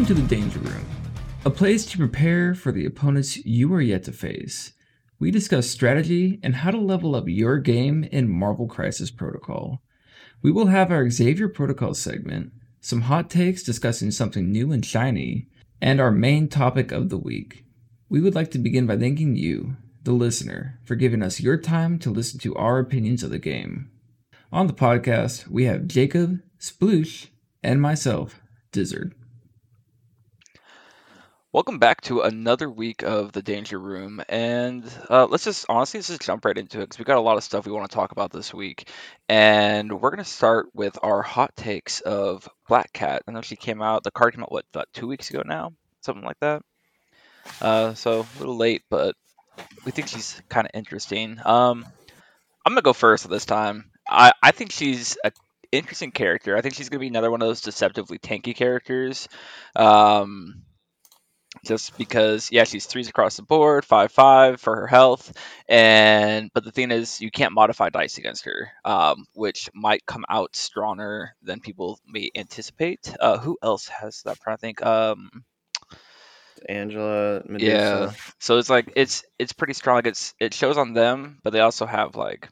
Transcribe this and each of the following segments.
Welcome to the Danger Room, a place to prepare for the opponents you are yet to face. We discuss strategy and how to level up your game in Marvel Crisis Protocol. We will have our Xavier Protocol segment, some hot takes discussing something new and shiny, and our main topic of the week. We would like to begin by thanking you, the listener, for giving us your time to listen to our opinions of the game. On the podcast, we have Jacob, Sploosh, and myself, Dizzard. Welcome back to another week of the Danger Room, and let's just jump right into it because we got a lot of stuff we want to talk about this week, and we're gonna start with our hot takes of Black Cat. I know she came out. The card came out about 2 weeks ago now, something like that. So a little late, but we think she's kind of interesting. I'm gonna go first this time. I think she's a interesting character. I think she's gonna be another one of those deceptively tanky characters. Um, just because she's threes across the board, 5/5 for her health, but the thing is you can't modify dice against her, which might come out stronger than people may anticipate. Who else has that? I think Angela, Medusa. so it's like it's pretty strong. Like it shows on them, but they also have like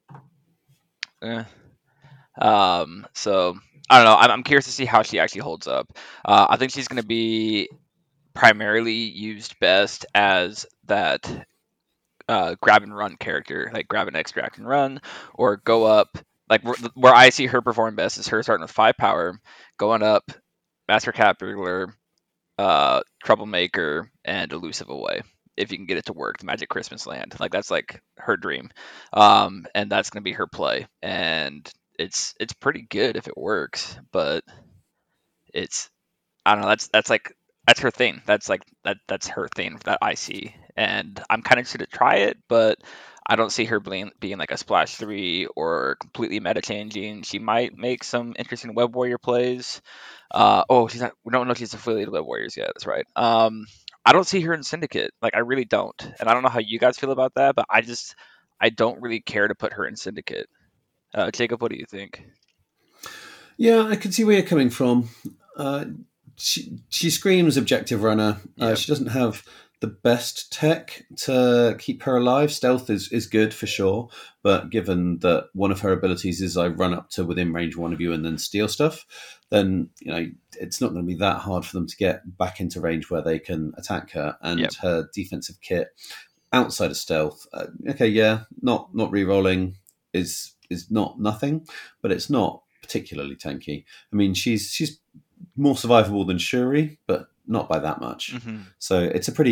so I don't know. I'm curious to see how she actually holds up. I think she's going to be primarily used best as that grab and run character, like grab and extract and run, or go up. Like where I see her perform best is her starting with 5 power, going up, Master Cat Burglar, Troublemaker, and Elusive Away. If you can get it to work, the Magic Christmas Land, like that's like her dream, and that's gonna be her play, and it's pretty good if it works, but it's I don't know. That's her thing. That's her thing that I see, and I'm kind of interested to try it, but I don't see her being like a splash 3 or completely meta changing. She might make some interesting Web Warrior plays. She's not. We don't know if she's affiliated with Web Warriors yet. That's right. I don't see her in Syndicate. Like I really don't, and I don't know how you guys feel about that, but I don't really care to put her in Syndicate. Jacob, what do you think? Yeah, I can see where you're coming from. She screams objective runner. She doesn't have the best tech to keep her alive. Stealth is good for sure, but given that one of her abilities is I run up to within range one of you and then steal stuff, then it's not going to be that hard for them to get back into range where they can attack her. And her defensive kit outside of stealth, not re-rolling is not nothing, but it's not particularly tanky. I mean, she's more survivable than Shuri, but not by that much. Mm-hmm. So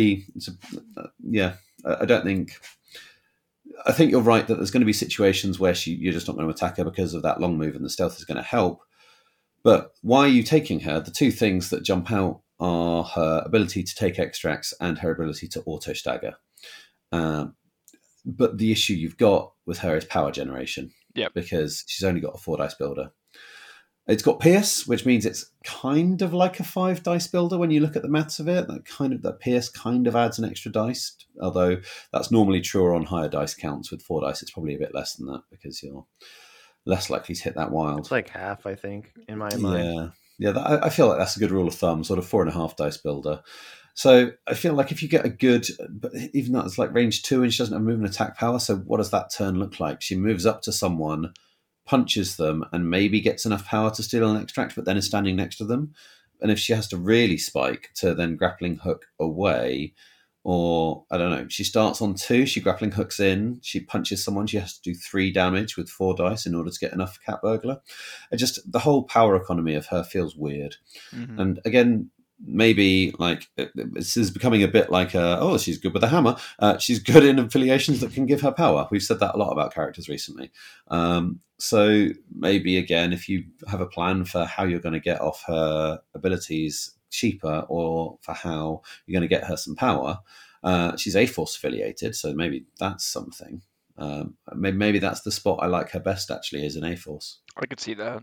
I think you're right that there's going to be situations where you're just not going to attack her because of that long move, and the stealth is going to help. But why are you taking her? The two things that jump out are her ability to take extracts and her ability to auto stagger. But the issue you've got with her is power generation. Because she's only got a 4 dice builder. It's got Pierce, which means it's kind of like a 5 dice builder when you look at the maths of it. That Pierce kind of adds an extra dice, although that's normally truer on higher dice counts. With 4 dice, it's probably a bit less than that because you're less likely to hit that wild. It's like half, I think, in my mind. Yeah. I feel like that's a good rule of thumb, sort of 4.5 dice builder. So I feel like if you get a good, but even that, it's like range 2 and she doesn't have move and attack power. So what does that turn look like? She moves up to someone, punches them, and maybe gets enough power to steal an extract, but then is standing next to them. And if she has to really spike to then grappling hook away, or I don't know, she starts on 2, she grappling hooks in, she punches someone, she has to do 3 damage with 4 dice in order to get enough Cat Burglar. The whole power economy of her feels weird. Mm-hmm. And again, maybe like this is becoming a bit like she's good with a hammer. She's good in affiliations that can give her power. We've said that a lot about characters recently. So maybe again, if you have a plan for how you're going to get off her abilities cheaper, or for how you're going to get her some power, she's A-Force affiliated, so maybe that's something. Maybe that's the spot I like her best, actually, is an A-Force. I could see that.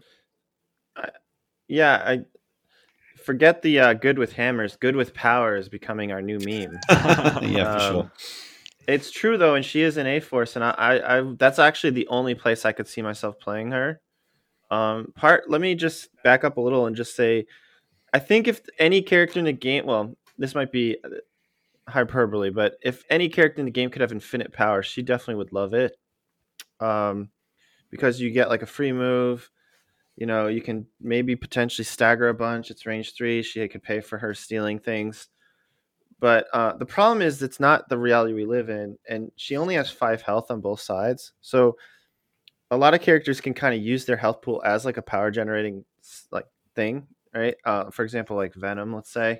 I forget the good with hammers. Good with power is becoming our new meme. For sure. It's true though, and she is an A-Force, and I that's actually the only place I could see myself playing her. Let me just back up a little and just say, I think if any character in the game, well, this might be hyperbole, but if any character in the game could have infinite power, she definitely would love it. Um, because you get like a free move. You can maybe potentially stagger a bunch. It's range 3. She could pay for her stealing things. But the problem is it's not the reality we live in, and she only has 5 health on both sides. So a lot of characters can kind of use their health pool as like a power generating like thing, right? For example, like Venom, let's say.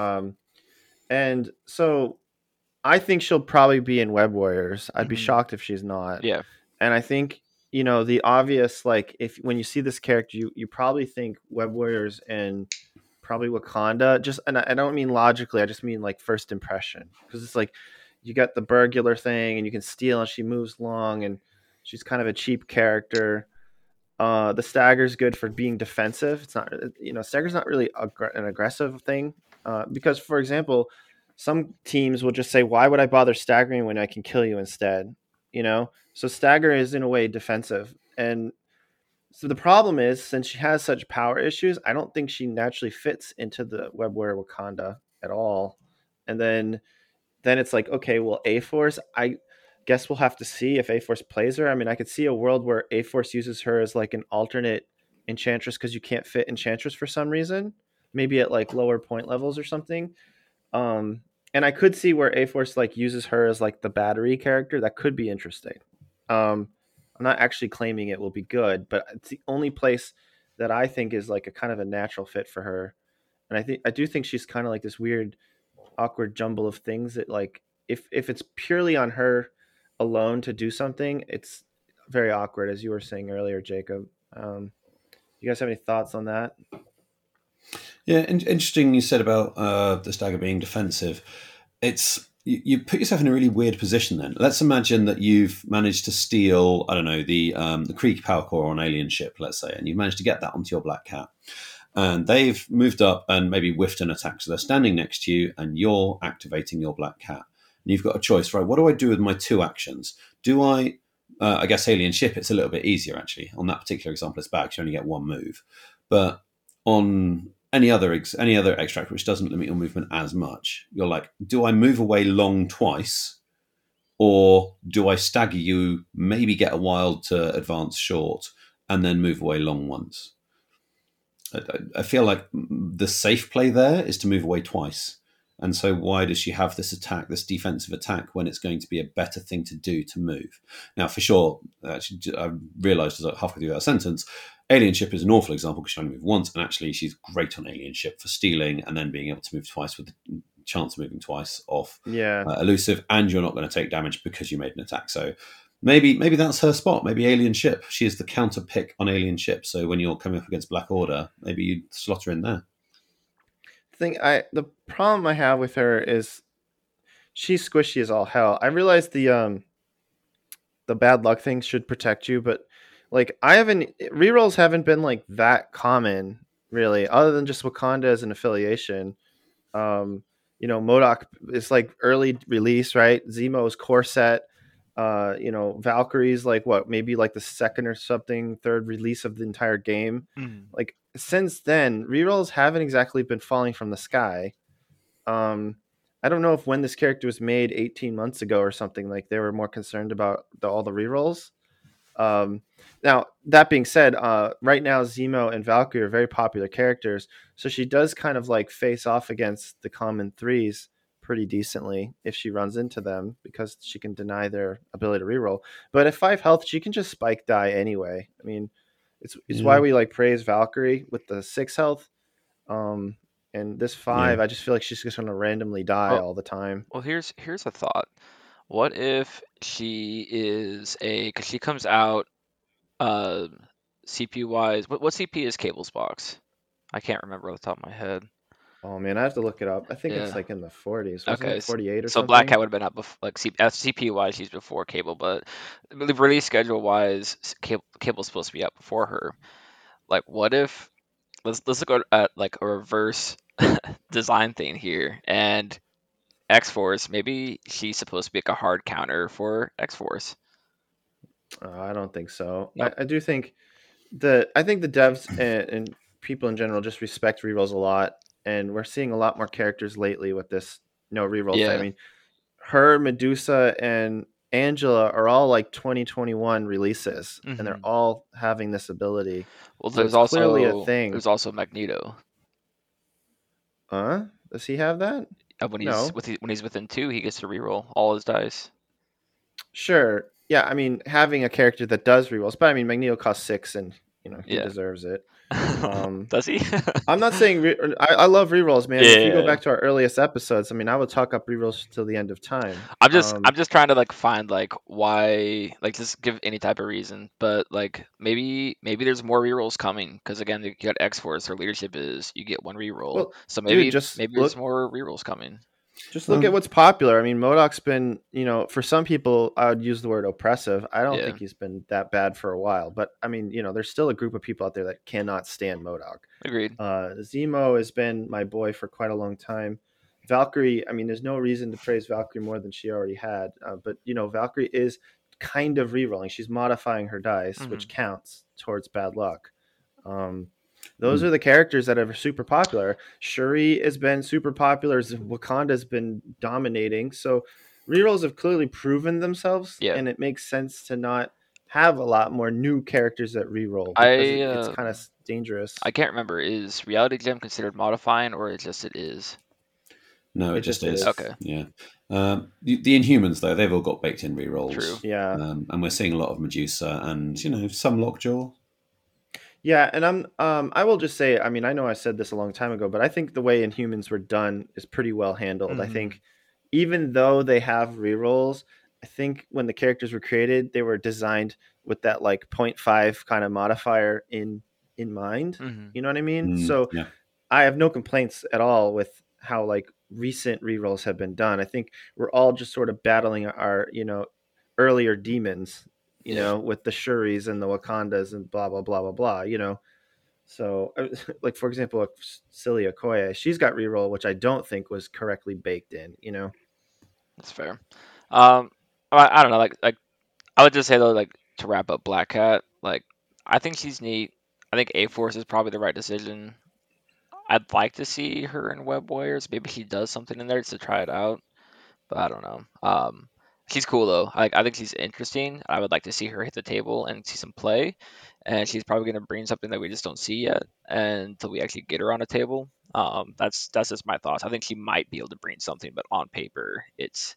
And so I think she'll probably be in Web Warriors. I'd be shocked if she's not. Yeah. And I think the obvious, like, if when you see this character, you probably think Web Warriors and probably Wakanda. And I don't mean logically, I just mean like first impression, because it's like you got the burglar thing and you can steal and she moves long and she's kind of a cheap character. The stagger's good for being defensive. It's not, stagger's not really an aggressive thing, because, for example, some teams will just say, "Why would I bother staggering when I can kill you instead?" So stagger is in a way defensive, and so the problem is, since she has such power issues, I don't think she naturally fits into the Web Warrior Wakanda at all. And then it's like, okay, well, A-Force, I guess we'll have to see if A-Force plays her. I mean, I could see a world where A-Force uses her as like an alternate Enchantress because you can't fit Enchantress for some reason, maybe at like lower point levels or something. And I could see where A-Force like uses her as like the battery character. That could be interesting. I'm not actually claiming it will be good, but it's the only place that I think is like a kind of a natural fit for her. And I do think she's kind of like this weird, awkward jumble of things that, like, if it's purely on her alone to do something, it's very awkward, as you were saying earlier, Jacob. You guys have any thoughts on that? Yeah, interesting you said about the stagger being defensive. It's you put yourself in a really weird position then. Let's imagine that you've managed to steal, I don't know, the Kree power core on alien ship, let's say, and you've managed to get that onto your Black Cat. And they've moved up and maybe whiffed an attack. So they're standing next to you and you're activating your Black Cat. And you've got a choice, right? What do I do with my 2 actions? Do I guess alien ship, it's a little bit easier actually. On that particular example, it's bad because you only get 1 move. But on any other extract which doesn't limit your movement as much, you're like, do I move away long twice, or do I stagger you, maybe get a wild to advance short, and then move away long once? I feel like the safe play there is to move away twice. And so why does she have this attack, this defensive attack, when it's going to be a better thing to do to move? Now, for sure, actually, I realised as I halfway through that sentence, alien ship is an awful example because she only moved once, and actually she's great on alien ship for stealing and then being able to move twice with the chance of moving twice off elusive, and you're not going to take damage because you made an attack. So maybe that's her spot. Maybe alien ship. She is the counter pick on alien ship. So when you're coming up against Black Order, maybe you slot her in there. The problem I have with her is she's squishy as all hell. I realize the bad luck thing should protect you, but like rerolls haven't been like that common really, other than just Wakanda as an affiliation. MODOK is like early release, right? Zemo's core set. Valkyrie's like what, maybe like the second or something, third release of the entire game. Like since then, rerolls haven't exactly been falling from the sky. I don't know if when this character was made 18 months ago or something, like they were more concerned about all the rerolls. Now that being said, right now Zemo and Valkyrie are very popular characters, so she does kind of like face off against the common 3s pretty decently if she runs into them, because she can deny their ability to reroll. But at 5 health, she can just spike die anyway. I mean, it's why we like praise Valkyrie with the 6 health. And this 5, I just feel like she's just going to randomly die all the time. Well, here's a thought. What if she is because she comes out CPU wise, what CP is Cable's box? I can't remember off the top of my head. Oh man, I have to look it up. I think it's like in the 40s. Wasn't it 48 or so something? Black Cat would have been up before, like CPU wise, she's before Cable, but the release schedule wise, Cable's supposed to be up before her. Like, what if let's look at like a reverse design thing here, and X-Force, maybe she's supposed to be like a hard counter for X-Force. I don't think so. Nope. I do think I think the devs and people in general just respect rerolls a lot, and we're seeing a lot more characters lately with this no reroll thing. I Yeah. mean, her, Medusa, and Angela are all like 2021 releases, and they're Mhm. all having this ability. Well, So it's clearly a thing. there's also Magneto. Does he have that? When No. he's within 2, he gets to reroll all his dice. Sure. Yeah, I mean, having a character that does rerolls, but I mean, Magneto costs 6, and he Yeah. deserves it. Does he? I'm not saying I love rerolls, man. If you go Yeah. back to our earliest episodes, I mean, I would talk up rerolls till the end of time. I'm just trying to like find like why, like just give any type of reason, but like maybe there's more rerolls coming because again you got X-Force, their leadership is you get 1 reroll, Well, so dude, maybe just there's more rerolls coming. Just look at what's popular. I mean, MODOK's been, for some people, I would use the word oppressive. I don't Yeah. think he's been that bad for a while. But, I mean, there's still a group of people out there that cannot stand MODOK. Agreed. Zemo has been my boy for quite a long time. Valkyrie, I mean, there's no reason to praise Valkyrie more than she already had. But, Valkyrie is kind of rerolling. She's modifying her dice, which counts towards bad luck. Those are the characters that are super popular. Shuri has been super popular. Wakanda's been dominating. So rerolls have clearly proven themselves, and it makes sense to not have a lot more new characters that reroll because it's kind of dangerous. I can't remember. Is Reality Gem considered modifying, or it is? No, it just is. Okay. Yeah. The Inhumans, though, they've all got baked-in rerolls. True. Yeah. And we're seeing a lot of Medusa and, some Lockjaw. Yeah, and I will just say, I mean, I know I said this a long time ago, but I think the way Inhumans were done is pretty well handled. I think even though they have rerolls, I think when the characters were created, they were designed with that like 0.5 kind of modifier in mind. You know what I mean? So yeah. I have no complaints at all with how like recent rerolls have been done. I think we're all just sort of battling our, earlier demons. With the Shuris and the Wakandas and blah, blah, blah, blah, blah, So, like, for example, Silly Okoye, she's got reroll, which I don't think was correctly baked in, That's fair. I don't know, like I would just say, though, like, to wrap up Black Cat, like, I think she's neat. I think A-Force is probably the right decision. I'd like to see her in Web Warriors. Maybe she does something in there just to try it out, but I don't know. She's cool though. I think she's interesting. I would like to see her hit the table and see some play, and she's probably going to bring something that we just don't see yet until we actually get her on a table. That's just my thoughts. I think she might be able to bring something, but on paper, it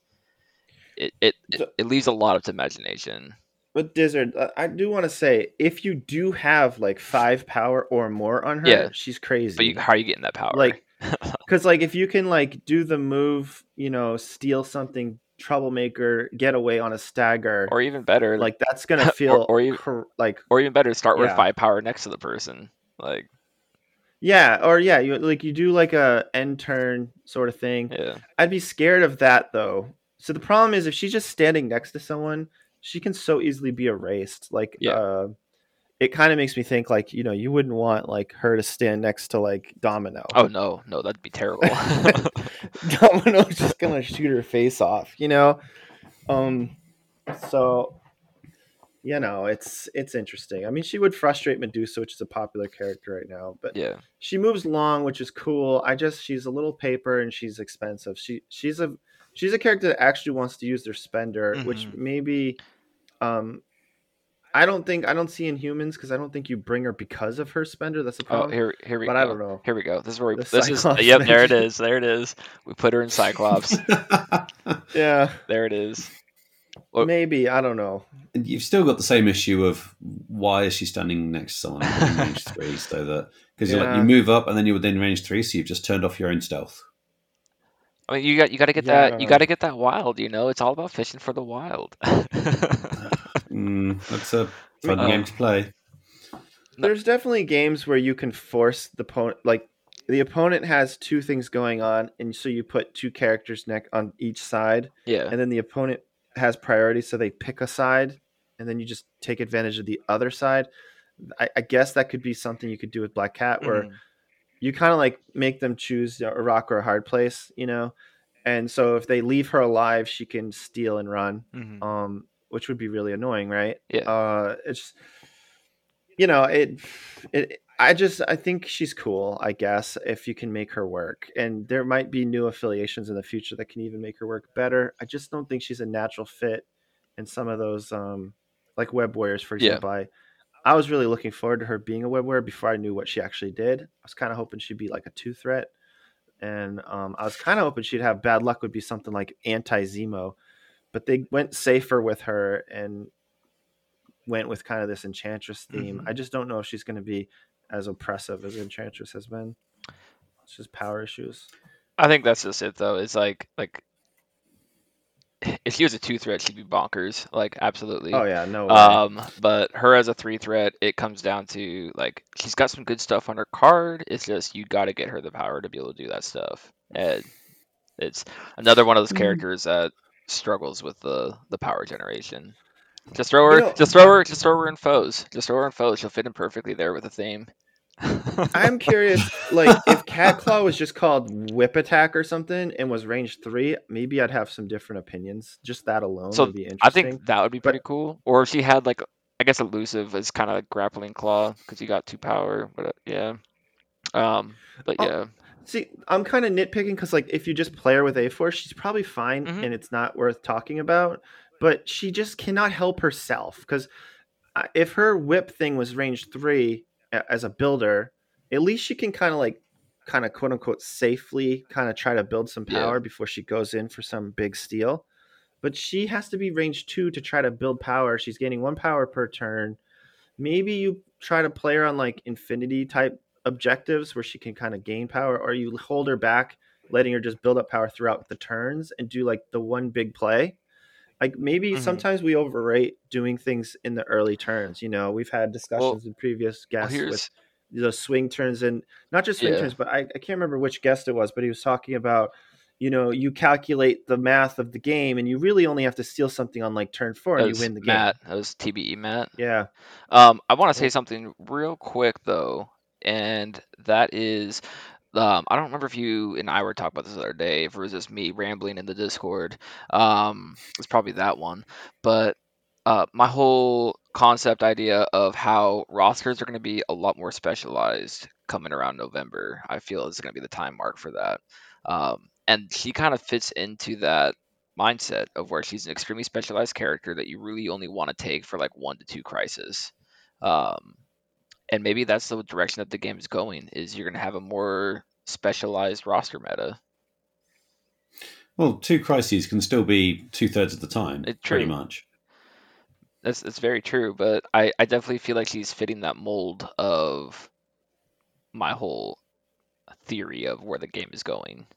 leaves a lot up to imagination. But Dizzard, I do want to say, if you do have like 5 power or more on her, she's crazy. But how are you getting that power? Like, because like if you can like do the move, steal something, troublemaker, get away on a stagger, or even better, like that's gonna feel or even better, start with 5 power next to the person, like. You do like a end turn sort of thing. Yeah. I'd be scared of that though. So the problem is if she's just standing next to someone, she can so easily be erased. Like, it kind of makes me think like, you wouldn't want like her to stand next to like Domino. Oh no, that'd be terrible. Domino's just gonna shoot her face off, So, it's interesting. I mean, she would frustrate Medusa, which is a popular character right now, but she moves long, which is cool. She's a little paper and she's expensive. She's a character that actually wants to use their spender, which maybe, I don't see Inhumans because I don't think you bring her because of her spender. That's the problem. Here we go. I don't know. Here we go. This is where Cyclops yep, there it is. There it is. We put her in Cyclops. Yeah. There it is. Maybe, I don't know. And you've still got the same issue of why is she standing next to someone in range 3, so that because you move up and then you're within range 3, so you've just turned off your own stealth. I mean, you got to get that. You got to get that wild. It's all about fishing for the wild. That's a fun game to play. There's definitely games where you can force the opponent. Like the opponent has 2 things going on, and so you put 2 characters on each side. Yeah. And then the opponent has priority, so they pick a side, and then you just take advantage of the other side. I guess that could be something you could do with Black Cat, where you kind of like make them choose a rock or a hard place, and so if they leave her alive, she can steal and run, which would be really annoying, right? Yeah. It's I think she's cool, I guess, if you can make her work. And there might be new affiliations in the future that can even make her work better. I just don't think she's a natural fit in some of those, like Web Warriors, for Yeah. example. I was really looking forward to her being a Web Warrior before I knew what she actually did. I was kind of hoping she'd be like a 2-threat. And I was kind of hoping she'd have bad luck, would be something like anti-Zemo. But they went safer with her and went with kind of this Enchantress theme. I just don't know if she's going to be as oppressive as Enchantress has been. It's just power issues. I think that's just it, though. It's like if she was a 2-threat, she'd be bonkers. Like, absolutely. Oh yeah, no way. But her as a 3-threat, it comes down to like she's got some good stuff on her card. It's just you got to get her the power to be able to do that stuff. And it's another one of those characters that struggles with the power generation. Just throw her, just throw her in foes. Just throw her in foes. She'll fit in perfectly there with the theme. I'm curious, like if Cat Claw was just called Whip Attack or something and was range 3, maybe I'd have some different opinions. Just that alone would be interesting. I think that would be pretty cool. Or if she had like, I guess elusive is kind of like grappling claw because you got 2 power. But yeah, but yeah. See, I'm kind of nitpicking because like if you just play her with A-Force, she's probably fine and it's not worth talking about. But she just cannot help herself because if her whip thing was range 3 as a builder, at least she can kind of quote unquote safely kind of try to build some power before she goes in for some big steal. But she has to be range 2 to try to build power. She's gaining 1 power per turn. Maybe you try to play her on like infinity type objectives where she can kind of gain power, or you hold her back, letting her just build up power throughout the turns and do like the one big play. Like maybe sometimes we overrate doing things in the early turns. You know, we've had discussions with previous guests with the swing turns, and not just swing turns, but I can't remember which guest it was, but he was talking about, you know, you calculate the math of the game and you really only have to steal something on like turn 4 and you win the game. That was TBE Matt. Yeah. I want to say something real quick though, and that is, I don't remember if you and I were talking about this the other day, if it was just me rambling in the Discord. It's probably that one. But my whole concept idea of how rosters are going to be a lot more specialized coming around November, I feel is going to be the time mark for that. And she kind of fits into that mindset of where she's an extremely specialized character that you really only want to take for like 1 to 2 crises. And maybe that's the direction that the game is going, is you're going to have a more specialized roster meta. Well, 2 crises can still be 2/3 of the time, pretty much. That's very true, but I definitely feel like she's fitting that mold of my whole theory of where the game is going.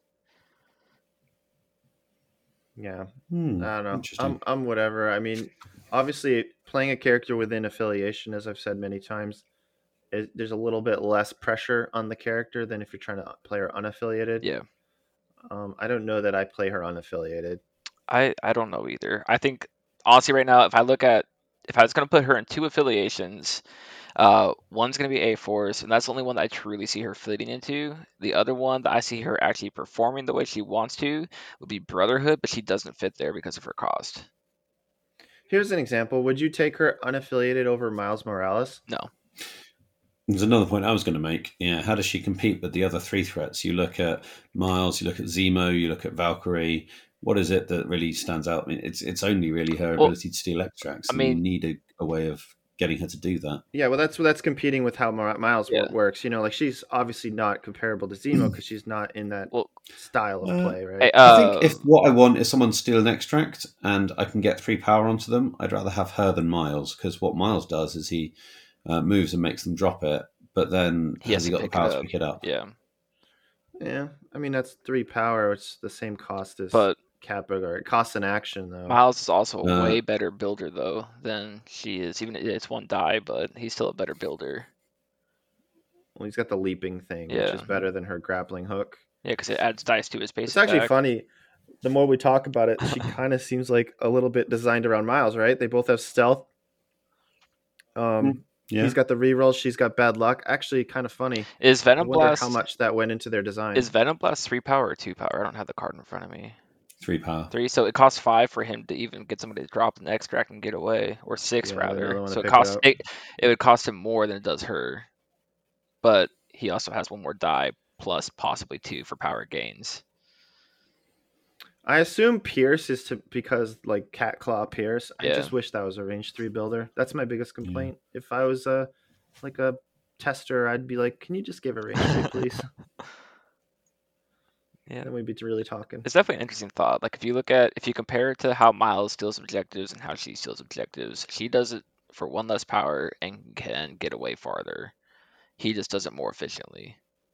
Yeah, I don't know. I'm whatever. I mean, obviously, playing a character within affiliation, as I've said many times, there's a little bit less pressure on the character than if you're trying to play her unaffiliated. Yeah. I don't know that I play her unaffiliated. I don't know either. I think honestly, right now, if I was going to put her in 2 affiliations, one's going to be A-Force, and that's the only one that I truly see her fitting into. The other one that I see her actually performing the way she wants to would be Brotherhood, but she doesn't fit there because of her cost. Here's an example. Would you take her unaffiliated over Miles Morales? No. There's another point I was going to make. Yeah, how does she compete with the other 3 threats? You look at Miles, you look at Zemo, you look at Valkyrie. What is it that really stands out? I mean, it's only really her ability to steal extracts. You need a way of getting her to do that. Yeah, well, that's competing with how Miles works. You know, like she's obviously not comparable to Zemo because she's not in that style of play, right? I think if what I want is someone to steal an extract and I can get 3 power onto them, I'd rather have her than Miles, because what Miles does is he moves and makes them drop it, but then has he got the power to pick it up? Yeah. Yeah, I mean that's 3 power. It's the same cost as Catburger. It costs an action though. Miles is also a way better builder though than she is. Even it's 1 die, but he's still a better builder. Well, he's got the leaping thing, which is better than her grappling hook. Yeah, because it adds dice to his base. It's actually funny. The more we talk about it, she kind of seems like a little bit designed around Miles, right? They both have stealth. He's got the reroll. She's got bad luck. Actually, kind of funny. Is Venom Blast? How much that went into their design? Is Venom Blast 3 power or 2 power? I don't have the card in front of me. 3 power. 3. So it costs 5 for him to even get somebody to drop an extract and get away, or 6 rather. So it would cost him more than it does her. but he also has one more die plus possibly 2 for power gains. I assume Pierce is because like Cat Claw Pierce. I Yeah. just wish that was a range 3 builder. That's my biggest complaint. If I was a tester, I'd be like, can you just give a range 3, please? Yeah. Then we'd be really talking. It's definitely an interesting thought. Like if you compare it to how Miles steals objectives and how she steals objectives, she does it for 1 less power and can get away farther. He just does it more efficiently.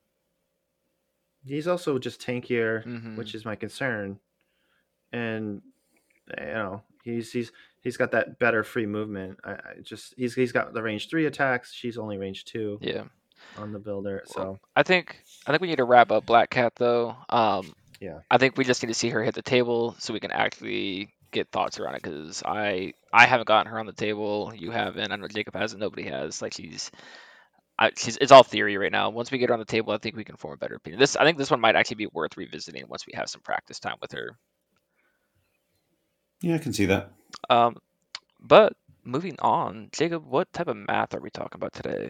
He's also just tankier, Mhm. which is my concern. And he's got that better free movement. He's got the range 3 attacks. She's only range 2. Yeah. On the builder. So I think we need to wrap up Black Cat though. Yeah. I think we just need to see her hit the table so we can actually get thoughts around it, because I haven't gotten her on the table. You haven't. I know Jacob hasn't. Nobody has. Like she's it's all theory right now. Once we get her on the table, I think we can form a better opinion. I think this one might actually be worth revisiting once we have some practice time with her. Yeah, I can see that. But moving on, Jacob, what type of math are we talking about today?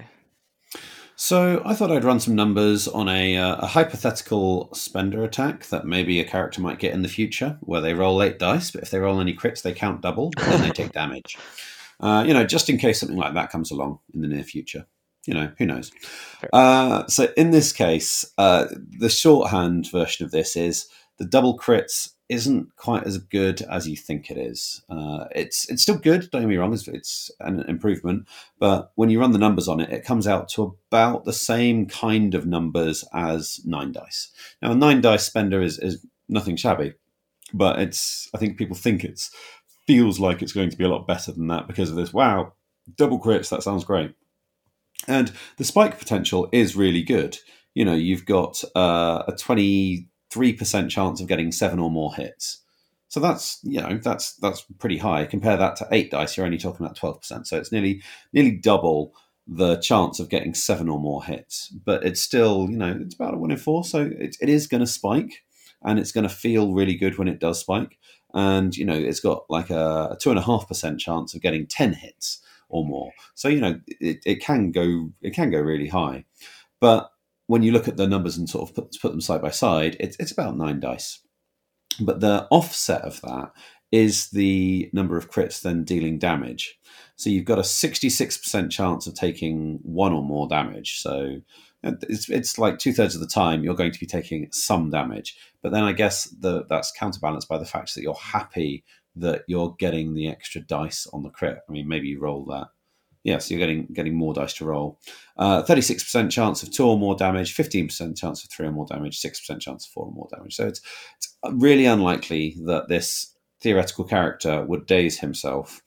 So I thought I'd run some numbers on a hypothetical spender attack that maybe a character might get in the future, where they roll 8 dice, but if they roll any crits, they count double, but then they take damage. Just in case something like that comes along in the near future. Who knows? So in this case, the shorthand version of this is the double crits isn't quite as good as you think it is. It's still good, don't get me wrong, it's an improvement, but when you run the numbers on it, it comes out to about the same kind of numbers as 9 dice. Now, a 9 dice spender is nothing shabby, but I think people think it feels like it's going to be a lot better than that because of this. Wow, double crits, that sounds great. And the spike potential is really good. You've got a 23% chance of getting 7 or more hits. So that's pretty high. Compare that to 8 dice, you're only talking about 12%. So it's nearly double the chance of getting 7 or more hits. But it's still, it's about a 1 in 4. So it is going to spike, and it's going to feel really good when it does spike. And, it's got like a 2.5% chance of getting 10 hits or more. So it can go really high, but when you look at the numbers and sort of put them side by side, it's about 9 dice. But the offset of that is the number of crits then dealing damage. So you've got a 66% chance of taking 1 or more damage. So it's like 2/3 of the time you're going to be taking some damage. But then I guess that's counterbalanced by the fact that you're happy that you're getting the extra dice on the crit. I mean, maybe you roll that. Yeah, so you're getting more dice to roll. 36% chance of 2 or more damage, 15% chance of 3 or more damage, 6% chance of 4 or more damage. So it's really unlikely that this theoretical character would daze himself.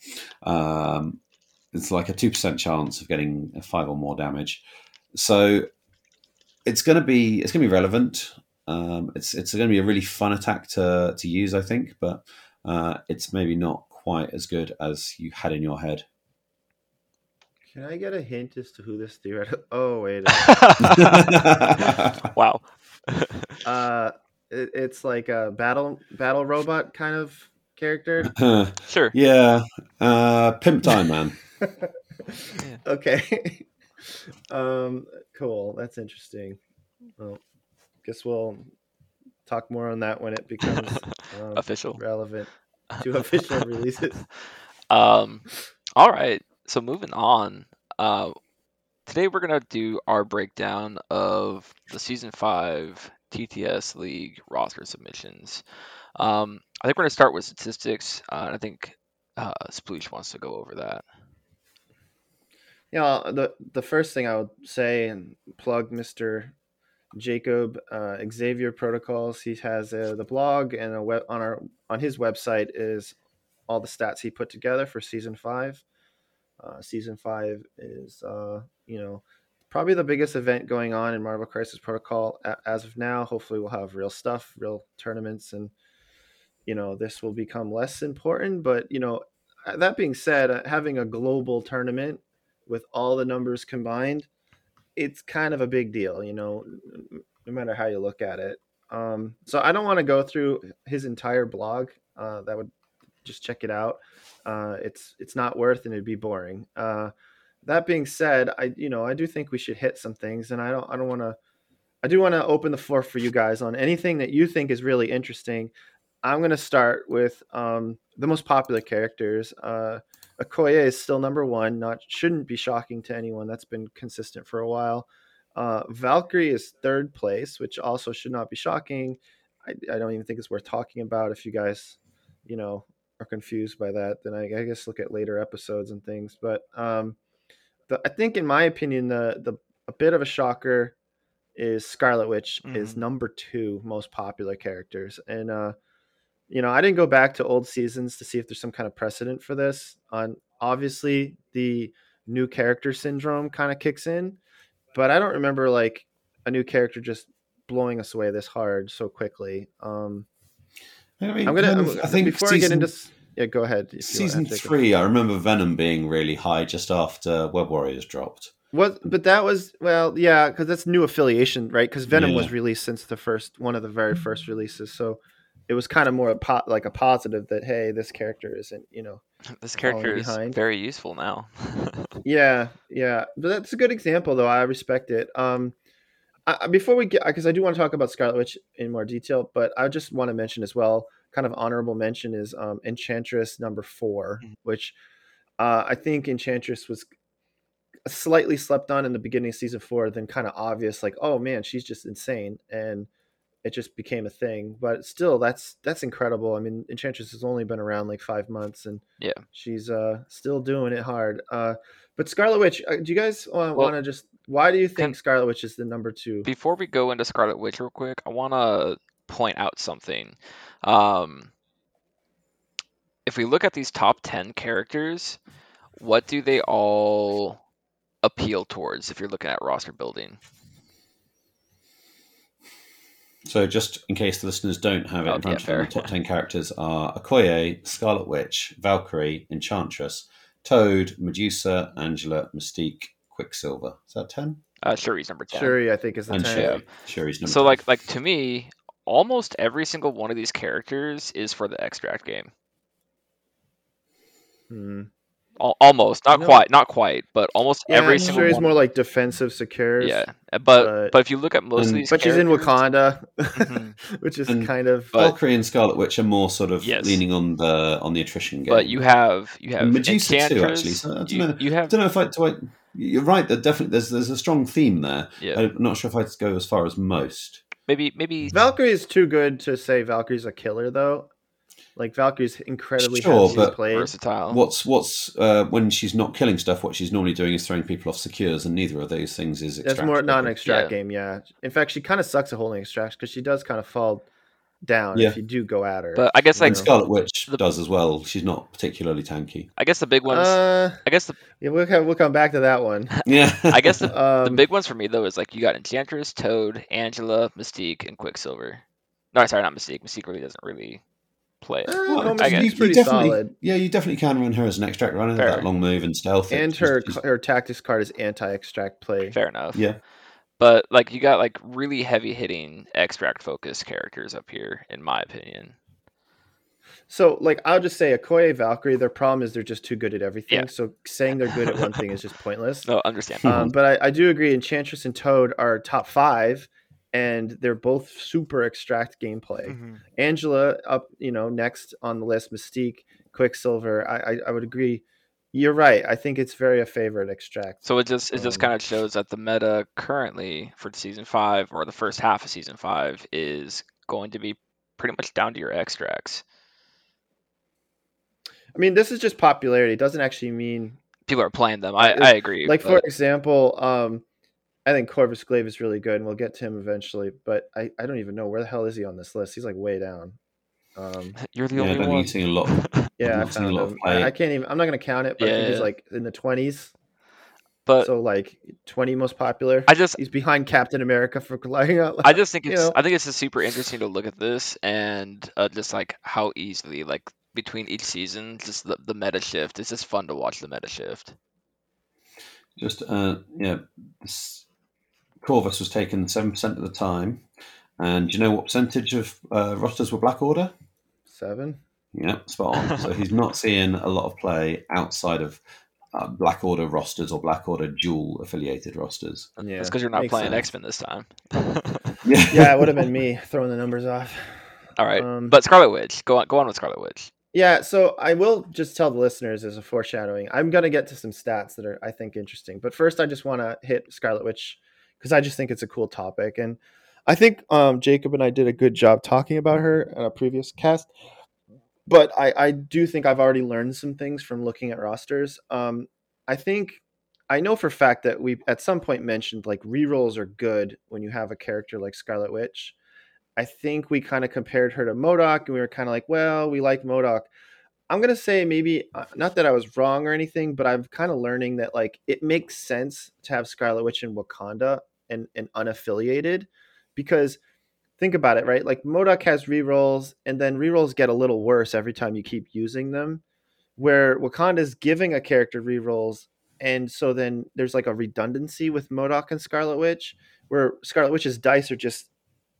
It's like a 2% chance of getting 5 or more damage. So it's going to be relevant. It's going to be a really fun attack to use, I think, but it's maybe not quite as good as you had in your head. Can I get a hint as to who this theoretical? Oh, wait. Wow. It's like a battle robot kind of character. Sure. Yeah. Pimp Time Man. Yeah. Okay. Cool. That's interesting. Well, guess we'll talk more on that when it becomes official, relevant to official releases. All right. So moving on. Today we're gonna do our breakdown of the Season 5 TTS League roster submissions. I think we're gonna start with statistics. And I think Sploosh wants to go over that. Yeah, the first thing I would say and plug Mr. Jacob Xavier Protocols. He has the blog, and on his website is all the stats he put together for Season 5. Season 5 is probably the biggest event going on in Marvel Crisis Protocol as of now. Hopefully we'll have real stuff, real tournaments, and this will become less important. But that being said, having a global tournament with all the numbers combined, it's kind of a big deal, no matter how you look at it. So I don't want to go through his entire blog. That would just check it out. It's not worth, and it'd be boring. that being said, I do think we should hit some things, and I do want to open the floor for you guys on anything that you think is really interesting. I'm going to start with the most popular characters. Okoye is still number one. Shouldn't be shocking to anyone. That's been consistent for a while. Valkyrie is third place, which also should not be shocking. I don't even think it's worth talking about. If you guys, are confused by that, then I guess look at later episodes and things. But I think, in my opinion, a bit of a shocker is Scarlet Witch is number 2 most popular characters. And, I didn't go back to old seasons to see if there's some kind of precedent for this. Obviously, the new character syndrome kind of kicks in, but I don't remember like a new character just blowing us away this hard so quickly. I think before I get into... Yeah, go ahead. Season 3, I remember Venom being really high just after Web Warriors dropped. But that was, yeah, because that's new affiliation, right? Because Venom was released since one of the very first releases, so it was kind of more like a positive that, hey, this character isn't, this character is very useful now. yeah, but that's a good example, though. I respect it. Before we get, because I do want to talk about Scarlet Witch in more detail, but I just want to mention as well, kind of honorable mention is Enchantress number 4, which I think Enchantress was slightly slept on in the beginning of season 4, then kind of obvious, like, oh man, she's just insane, and it just became a thing. But still, that's incredible. I mean, Enchantress has only been around like 5 months, and she's still doing it hard. But Scarlet Witch, do you guys want to just, why do you think Scarlet Witch is the number 2? Before we go into Scarlet Witch real quick, I want to point out something. If we look at these top 10 characters, what do they all appeal towards if you're looking at roster building? So just in case the listeners don't have it in front of them, the top 10 characters are Okoye, Scarlet Witch, Valkyrie, Enchantress, Toad, Medusa, Angela, Mystique, Quicksilver. Is that 10? Shuri's number 10. Shuri, I think, is the 10. Shuri's number 10. So like to me, almost every single one of these characters is for the extract game. Almost, not quite, but almost every single one. Shuri's more like defensive, secure. Yeah, but if you look at most of these, but she's in Wakanda, which is kind of Valkyrie and Scarlet Witch are more sort of leaning on the attrition game. But you have Medusa too, actually. So I don't know if you're right. That definitely there's a strong theme there. Yeah. I'm not sure if I'd go as far as most. Maybe Valkyrie is too good to say Valkyrie's a killer, though. Like, Valkyrie's incredibly versatile. What's when she's not killing stuff, what she's normally doing is throwing people off secures, and neither of those things is extract. That's more not an extract game, yeah. In fact, she kind of sucks at holding extracts because she does kind of fall down if you do go at her. But I guess like Scarlet Witch does as well. She's not particularly tanky. I guess the big ones. We'll come back to that one. Yeah. I guess the big ones for me though is like you got Enchantress, Toad, Angela, Mystique, and Quicksilver. No, sorry, not Mystique. Mystique really doesn't really play it. She's pretty solid. Yeah, you definitely can run her as an extract runner. That long move and stealth. And her tactics card is anti-extract play. Fair enough. Yeah. But like you got like really heavy hitting extract focused characters up here, in my opinion. So like I'll just say Okoye, Valkyrie, their problem is they're just too good at everything. Yeah. So saying they're good at one thing is just pointless. No, understand. But I do agree Enchantress and Toad are top 5. And they're both super extract gameplay. Angela up, next on the list. Mystique, Quicksilver. I would agree. You're right. I think it's very a favorite extract. So it just kind of shows that the meta currently for season 5 or the first half of season 5 is going to be pretty much down to your extracts. I mean, this is just popularity. It doesn't actually mean people are playing them. I agree. Like for example, I think Corvus Glaive is really good, and we'll get to him eventually. But I don't even know where the hell is he on this list. He's like way down. You're the only one. Seeing a lot. I found him. I can't even. I'm not going to count it, but I think he's like in the 20s. But so like 20 most popular. He's behind Captain America for lying out loud. I just think I think it's just super interesting to look at this and just like how easily like between each season, just the meta shift. It's just fun to watch the meta shift. Just Corvus was taken 7% of the time. And do you know what percentage of rosters were Black Order? 7. Yeah, spot on. So he's not seeing a lot of play outside of Black Order rosters or Black Order dual affiliated rosters. Yeah, That's because you're not makes playing sense. X-Men this time. Yeah, it would have been me throwing the numbers off. All right, but Scarlet Witch. Go on with Scarlet Witch. Yeah, so I will just tell the listeners as a foreshadowing. I'm going to get to some stats that are, I think, interesting. But first, I just want to hit Scarlet Witch because I just think it's a cool topic. And I think Jacob and I did a good job talking about her in a previous cast. But I do think I've already learned some things from looking at rosters. I think I know for a fact that we at some point mentioned like rerolls are good when you have a character like Scarlet Witch. I think we kind of compared her to MODOK, and we were kind of like, well, we like MODOK. I'm going to say maybe, not that I was wrong or anything, but I'm kind of learning that like it makes sense to have Scarlet Witch in Wakanda and unaffiliated, because think about it, right? Like MODOK has rerolls, and then rerolls get a little worse every time you keep using them, where Wakanda is giving a character rerolls. And so then there's like a redundancy with MODOK and Scarlet Witch, where Scarlet Witch's dice are just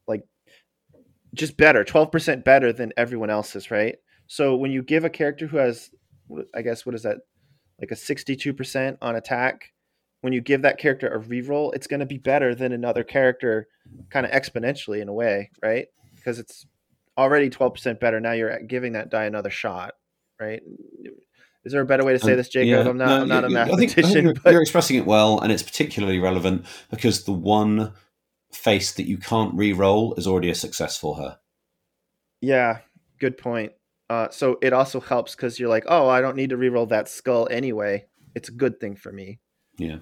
better, 12% better than everyone else's, right? So when you give a character who has, I guess, what is that, like a 62% on attack, when you give that character a reroll, it's going to be better than another character kind of exponentially in a way, right? Because it's already 12% better. Now you're giving that die another shot, right? Is there a better way to say this, Jacob? Yeah, I'm not a mathematician. I think but you're expressing it well, and it's particularly relevant because the one face that you can't re-roll is already a success for her. Yeah, good point. So it also helps because you're like, oh, I don't need to reroll that skull anyway. It's a good thing for me. Yeah.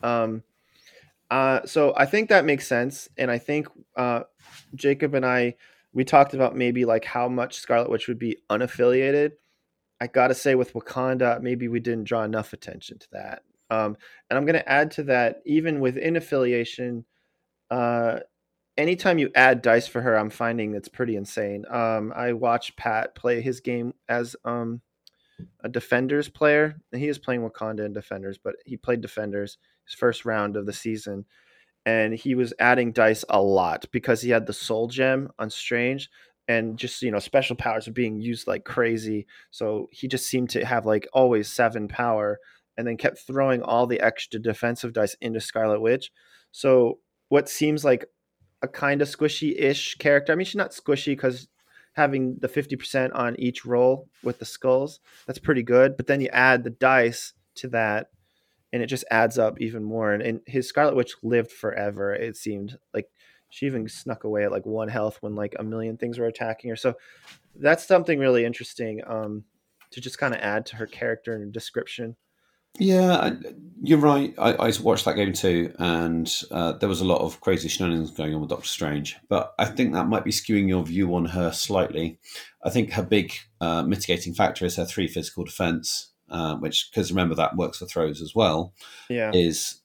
So I think that makes sense, and I think Jacob and we talked about maybe like how much Scarlet Witch would be unaffiliated. I gotta say, with Wakanda, maybe we didn't draw enough attention to that. And I'm gonna add to that, even within affiliation, anytime you add dice for her, I'm finding it's pretty insane. I watched Pat play his game as a Defenders player, and he is playing Wakanda in Defenders, but he played Defenders his first round of the season, and he was adding dice a lot because he had the Soul Gem on Strange, and just special powers are being used like crazy. So he just seemed to have like always 7 power, and then kept throwing all the extra defensive dice into Scarlet Witch. So what seems like a kind of squishy-ish character. I mean, she's not squishy because having the 50% on each roll with the skulls, that's pretty good. But then you add the dice to that, and it just adds up even more. And his Scarlet Witch lived forever. It seemed like she even snuck away at like 1 health when like a million things were attacking her. So that's something really interesting to just kind of add to her character and description. Yeah, you're right. I watched that game too, and there was a lot of crazy shenanigans going on with Doctor Strange. But I think that might be skewing your view on her slightly. I think her big mitigating factor is her 3 physical defense, which, because remember that works for throws as well. Yeah, is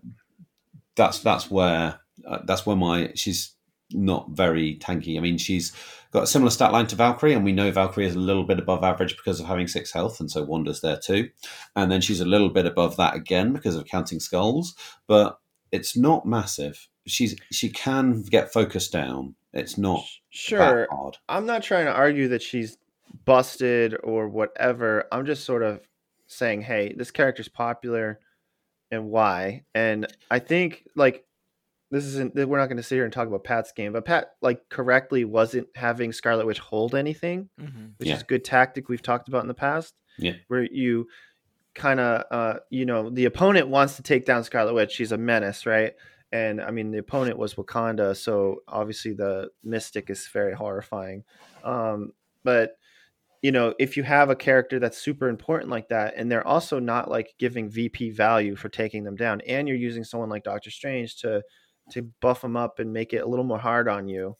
that's where she's not very tanky. I mean, she's got a similar stat line to Valkyrie, and we know Valkyrie is a little bit above average because of having 6 health, and so Wanda's there too. And then she's a little bit above that again because of counting skulls, but it's not massive. She can get focused down. It's not sure that hard. I'm not trying to argue that she's busted or whatever. I'm just sort of saying, hey, this character's popular and why. And I think like this isn't, we're not going to sit here and talk about Pat's game, but Pat like correctly wasn't having Scarlet Witch hold anything, which is good tactic we've talked about in the past. Yeah, where you kind of the opponent wants to take down Scarlet Witch. She's a menace, right? And I mean, the opponent was Wakanda, so obviously the Mystic is very horrifying. But if you have a character that's super important like that, and they're also not like giving VP value for taking them down, and you're using someone like Doctor Strange to buff them up and make it a little more hard on you.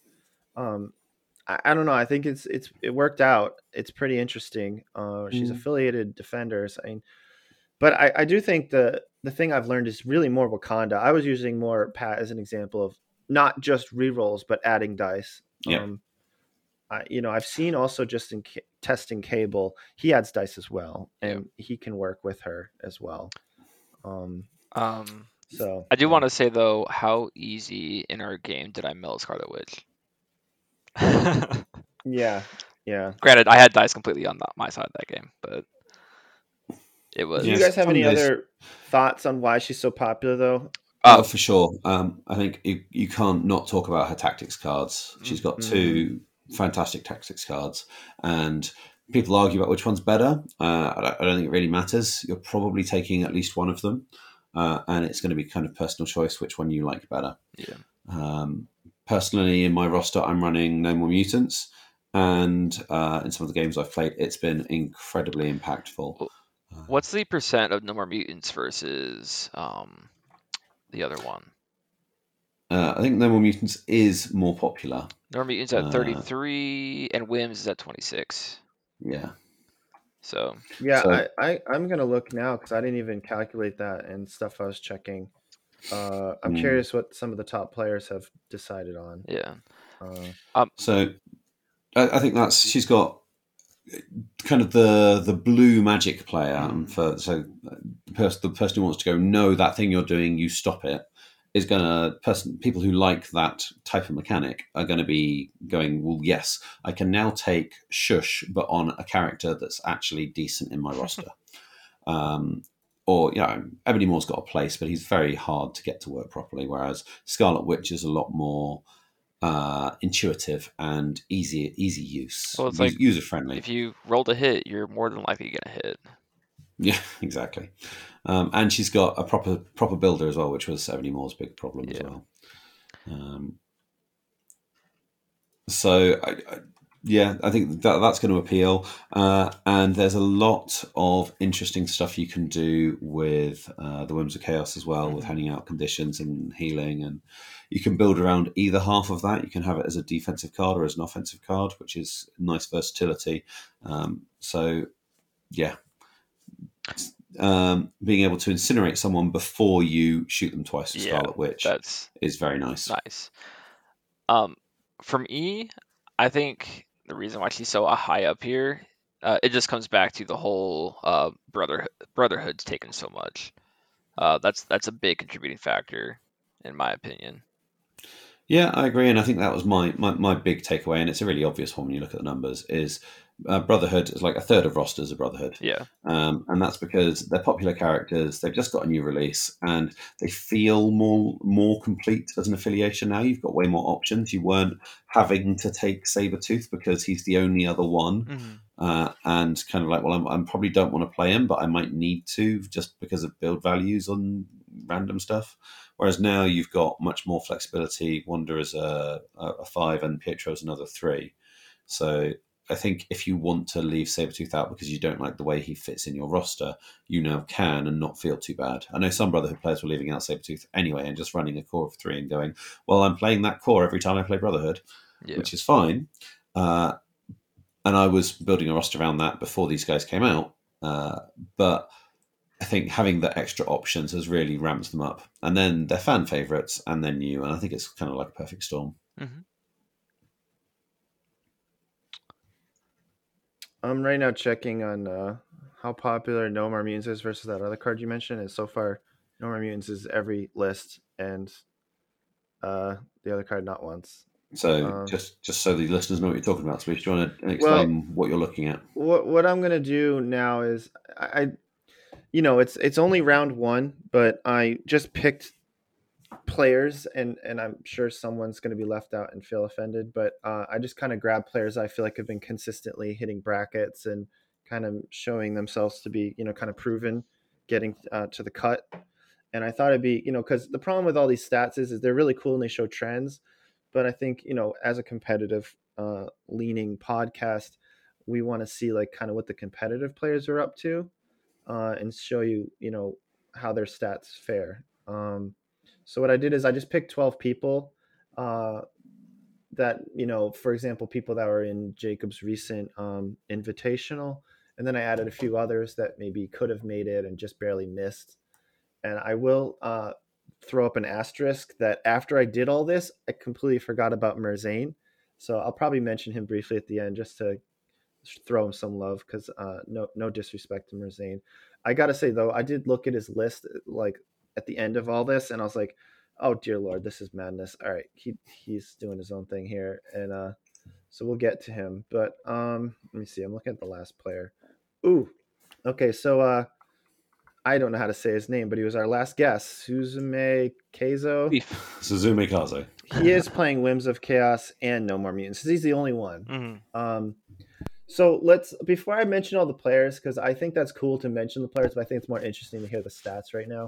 I don't know. I think it worked out. It's pretty interesting. She's affiliated Defenders. I mean, but I do think the thing I've learned is really more Wakanda. I was using more Pat as an example of not just rerolls, but adding dice. Yeah. I've seen also just in testing Cable, he adds dice as well, and he can work with her as well. So I do want to say though, how easy in our game did I mill Scarlet Witch? yeah. Granted, I had dice completely on my side of that game, but It was. Do you Yes, guys have some any days. other thoughts on why she's so popular, though? Oh, for sure. I think you can't not talk about her tactics cards. She's got two fantastic tactics cards, and people argue about which one's better. I don't think it really matters. You're probably taking at least one of them, and it's going to be kind of personal choice which one you like better. Yeah. Personally, in my roster, I'm running No More Mutants, and in some of the games I've played, it's been incredibly impactful. What's the percent of No More Mutants versus the other one? I think No More Mutants is more popular. No More Mutants at 33, and Whims is at 26. Yeah. So yeah, I'm gonna look now because I didn't even calculate that and stuff I was checking. I'm curious what some of the top players have decided on. Yeah. So I think she's got kind of the blue magic player, and the person who wants to go, no, that thing you're doing, you stop it, is people who like that type of mechanic are going to be going, well, yes, I can now take Shush, but on a character that's actually decent in my roster. Or, Ebony Moore's got a place, but he's very hard to get to work properly, whereas Scarlet Witch is a lot more intuitive and easy use. Well, it's like user friendly. If you rolled a hit, you're more than likely going to hit. Yeah, exactly. And she's got a proper builder as well, which was Ebony Moore's big problem as well. So I think that's going to appeal. And there's a lot of interesting stuff you can do with the Whims of Chaos as well, with handing out conditions and healing. And you can build around either half of that. You can have it as a defensive card or as an offensive card, which is nice versatility. Being able to incinerate someone before you shoot them twice with Scarlet Witch is very nice. Nice. For me, I think the reason why she's so high up here, it just comes back to the whole Brotherhood's taken so much. That's a big contributing factor, in my opinion. Yeah, I agree, and I think that was my big takeaway, and it's a really obvious one when you look at the numbers, is Brotherhood is like a third of rosters of Brotherhood. Yeah. And that's because they're popular characters, they've just got a new release, and they feel more complete as an affiliation now. You've got way more options. You weren't having to take Sabretooth because he's the only other one. And kind of like, well, I probably don't want to play him, but I might need to just because of build values on random stuff. Whereas now you've got much more flexibility. Wanda is a 5 and Pietro is another 3. So I think if you want to leave Sabretooth out because you don't like the way he fits in your roster, you now can and not feel too bad. I know some Brotherhood players were leaving out Sabretooth anyway and just running a core of 3 and going, well, I'm playing that core every time I play Brotherhood, which is fine. And I was building a roster around that before these guys came out. But I think having the extra options has really ramped them up. And then they're fan favourites and they're new. And I think it's kind of like a perfect storm. I'm right now checking on how popular No More Mutants is versus that other card you mentioned. And so far, No More Mutants is every list and the other card not once. So just so the listeners know what you're talking about, Swish, do you want to explain what you're looking at? What I'm going to do now is it's only round 1, but I just picked players and I'm sure someone's going to be left out and feel offended, but I just kind of grabbed players I feel like have been consistently hitting brackets and kind of showing themselves to be, kind of proven getting to the cut. And I thought it'd be, because the problem with all these stats is they're really cool and they show trends. But I think, as a competitive leaning podcast, we want to see like kind of what the competitive players are up to and show you, how their stats fare. So what I did is I just picked 12 people that, for example, people that were in Jacob's recent invitational. And then I added a few others that maybe could have made it and just barely missed. And I will throw up an asterisk that after I did all this, I completely forgot about Merzane. So I'll probably mention him briefly at the end just to throw him some love because no disrespect to Merzane. I got to say, though, I did look at his list like at the end of all this and I was like, oh, dear Lord, this is madness. All right, he's doing his own thing here. And so we'll get to him. But let me see. I'm looking at the last player. Ooh, okay. So I don't know how to say his name, but he was our last guest, Suzume Keizo. Suzume Kaze. He is playing Whims of Chaos and No More Mutants. He's the only one. Mm-hmm. So before I mention all the players, because I think that's cool to mention the players, but I think it's more interesting to hear the stats right now.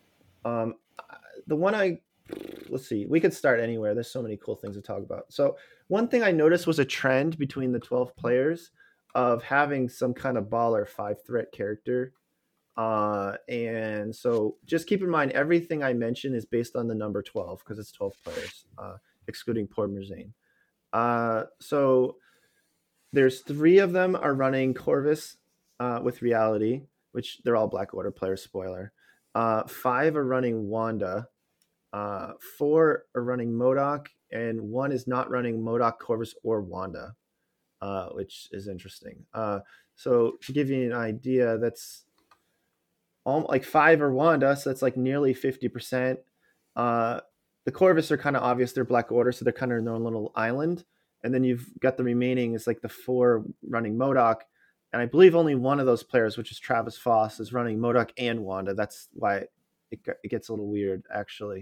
Let's see, we could start anywhere. There's so many cool things to talk about. So one thing I noticed was a trend between the 12 players of having some kind of baller 5-threat character. And so just keep in mind, everything I mention is based on the number 12 because it's 12 players, excluding Portmerzane. So there's 3 of them are running Corvus with Reality, which they're all Black Order players, spoiler. 5 are running Wanda. 4 are running MODOK, and 1 is not running MODOK, Corvus, or Wanda, which is interesting. So to give you an idea, that's like 5 are Wanda, so that's like nearly 50%. The Corvus are kind of obvious; they're Black Order, so they're kind of in their own little island. And then you've got the remaining is like the 4 running MODOK, and I believe only one of those players, which is Travis Foss, is running MODOK and Wanda. That's why it gets a little weird, actually.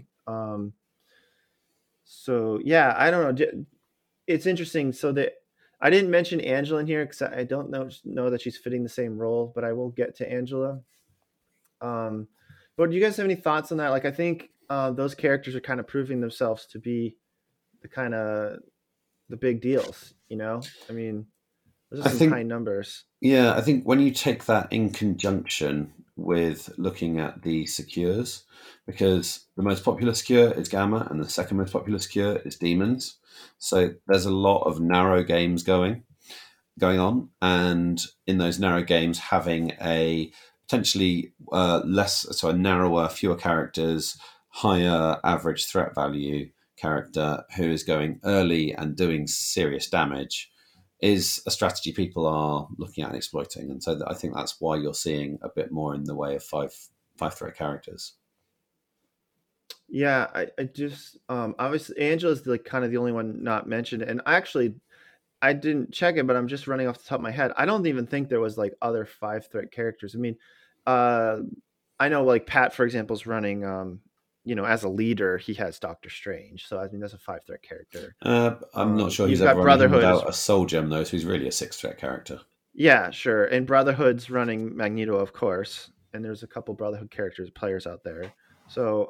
So yeah, I don't know. It's interesting. So I didn't mention Angela in here because I don't know that she's fitting the same role, but I will get to Angela. But do you guys have any thoughts on that? Like, I think those characters are kind of proving themselves to be the big deals, you know? I mean, those are some high numbers. Yeah, I think when you take that in conjunction with looking at the secures, because the most popular secure is Gamma and the second most popular secure is Demons. So there's a lot of narrow games going on, and in those narrow games having a potentially narrower, fewer characters, higher average threat value character who is going early and doing serious damage is a strategy people are looking at and exploiting. And so I think that's why you're seeing a bit more in the way of five threat characters. Yeah, I just obviously Angela's like kind of the only one not mentioned, and I didn't check it, but I'm just running off the top of my head. I don't even think there was like other 5-threat characters. I mean, I know like Pat, for example, is running as a leader, he has Doctor Strange. So I mean that's a 5-threat character. I'm not sure he's ever running without a Soul Gem though, so he's really a 6-threat character. Yeah, sure. And Brotherhood's running Magneto, of course, and there's a couple Brotherhood players out there. So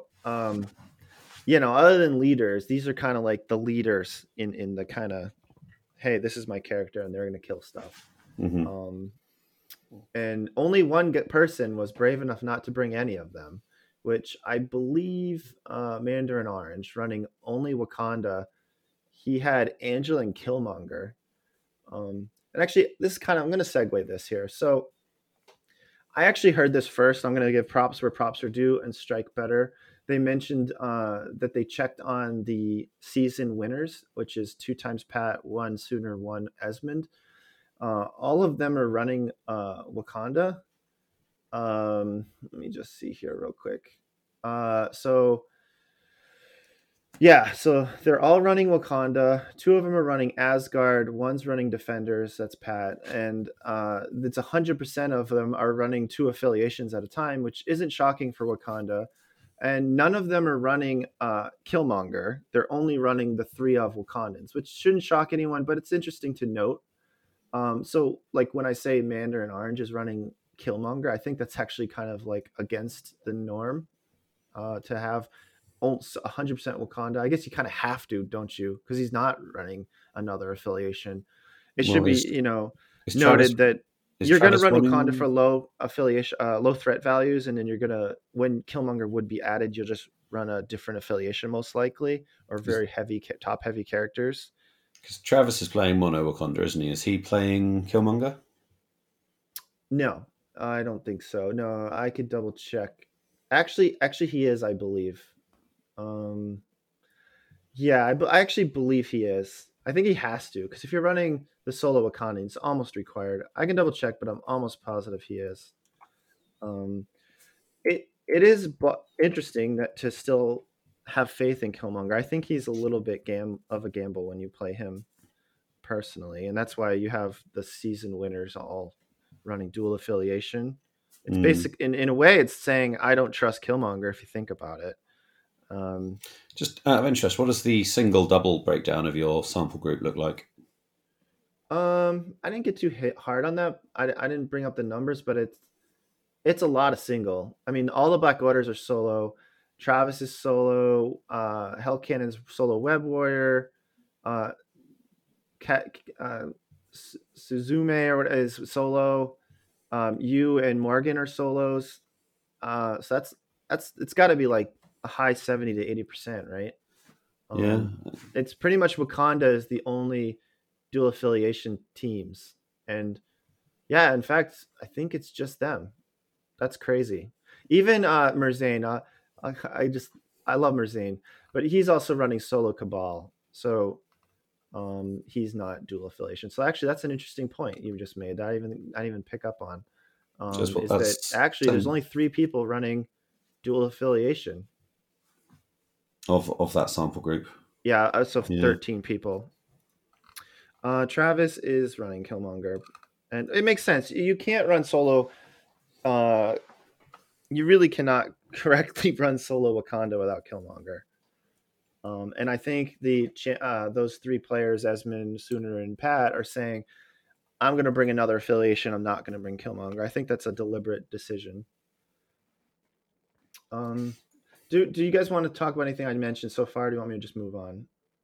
other than leaders, these are kind of like the leaders in the kind of, hey, this is my character, and they're going to kill stuff. Mm-hmm. And only one person was brave enough not to bring any of them, which I believe Mandarin Orange, running only Wakanda, he had Angela and Killmonger. And actually, I'm going to segue this here. So I actually heard this first. I'm going to give props where props are due and strike better. They mentioned that they checked on the season winners, which is 2 times Pat, 1 Sooner, 1 Esmond. All of them are running Wakanda. Let me just see here real quick. So they're all running Wakanda. 2 of them are running Asgard. 1's running Defenders. That's Pat. And it's 100% of them are running 2 affiliations at a time, which isn't shocking for Wakanda. And none of them are running Killmonger. They're only running the 3 of Wakandans, which shouldn't shock anyone, but it's interesting to note. So like when I say Mandarin Orange is running Killmonger, I think that's actually kind of like against the norm to have 100% Wakanda. I guess you kind of have to, don't you? Because he's not running another affiliation. It should be, noted that you're going to run Wakanda for low affiliation, low threat values, and then you're going to, when Killmonger would be added, you'll just run a different affiliation most likely, or very heavy, top heavy characters. Because Travis is playing Mono Wakanda, isn't he? Is he playing Killmonger? No, I don't think so. No, I could double check. Actually, he is, I believe. I actually believe he is. I think he has to, because if you're running the solo Wakanda, it's almost required. I can double check, but I'm almost positive he is. It is interesting that to still have faith in Killmonger. I think he's a little bit of a gamble when you play him personally, and that's why you have the season winners all running dual affiliation. It's basic in a way. It's saying I don't trust Killmonger. If you think about it. Just out of interest, what does the single double breakdown of your sample group look like? I didn't get too hard on that. I didn't bring up the numbers, but it's a lot of single. I mean, all the Black Orders are solo. Travis is solo. Hell Cannon's solo Web Warrior. Suzume or what is solo. You and Morgan are solos. So that's it's got to be like a high 70 to 80%, right? Yeah, it's pretty much Wakanda is the only dual affiliation teams, and yeah, in fact, I think it's just them. That's crazy. Even Merzane, I love Merzane, but he's also running solo Cabal, so he's not dual affiliation. So actually, that's an interesting point you just made that I didn't even pick up on. Is that actually there's only 3 people running dual affiliation of that sample group. Yeah, so 13 people. Travis is running Killmonger, and it makes sense. You can't run solo. You really cannot correctly run solo Wakanda without Killmonger. And I think those 3 players, Esmond, Sooner, and Pat, are saying, I'm going to bring another affiliation. I'm not going to bring Killmonger. I think that's a deliberate decision. Do you guys want to talk about anything I mentioned so far? Or do you want me to just move on?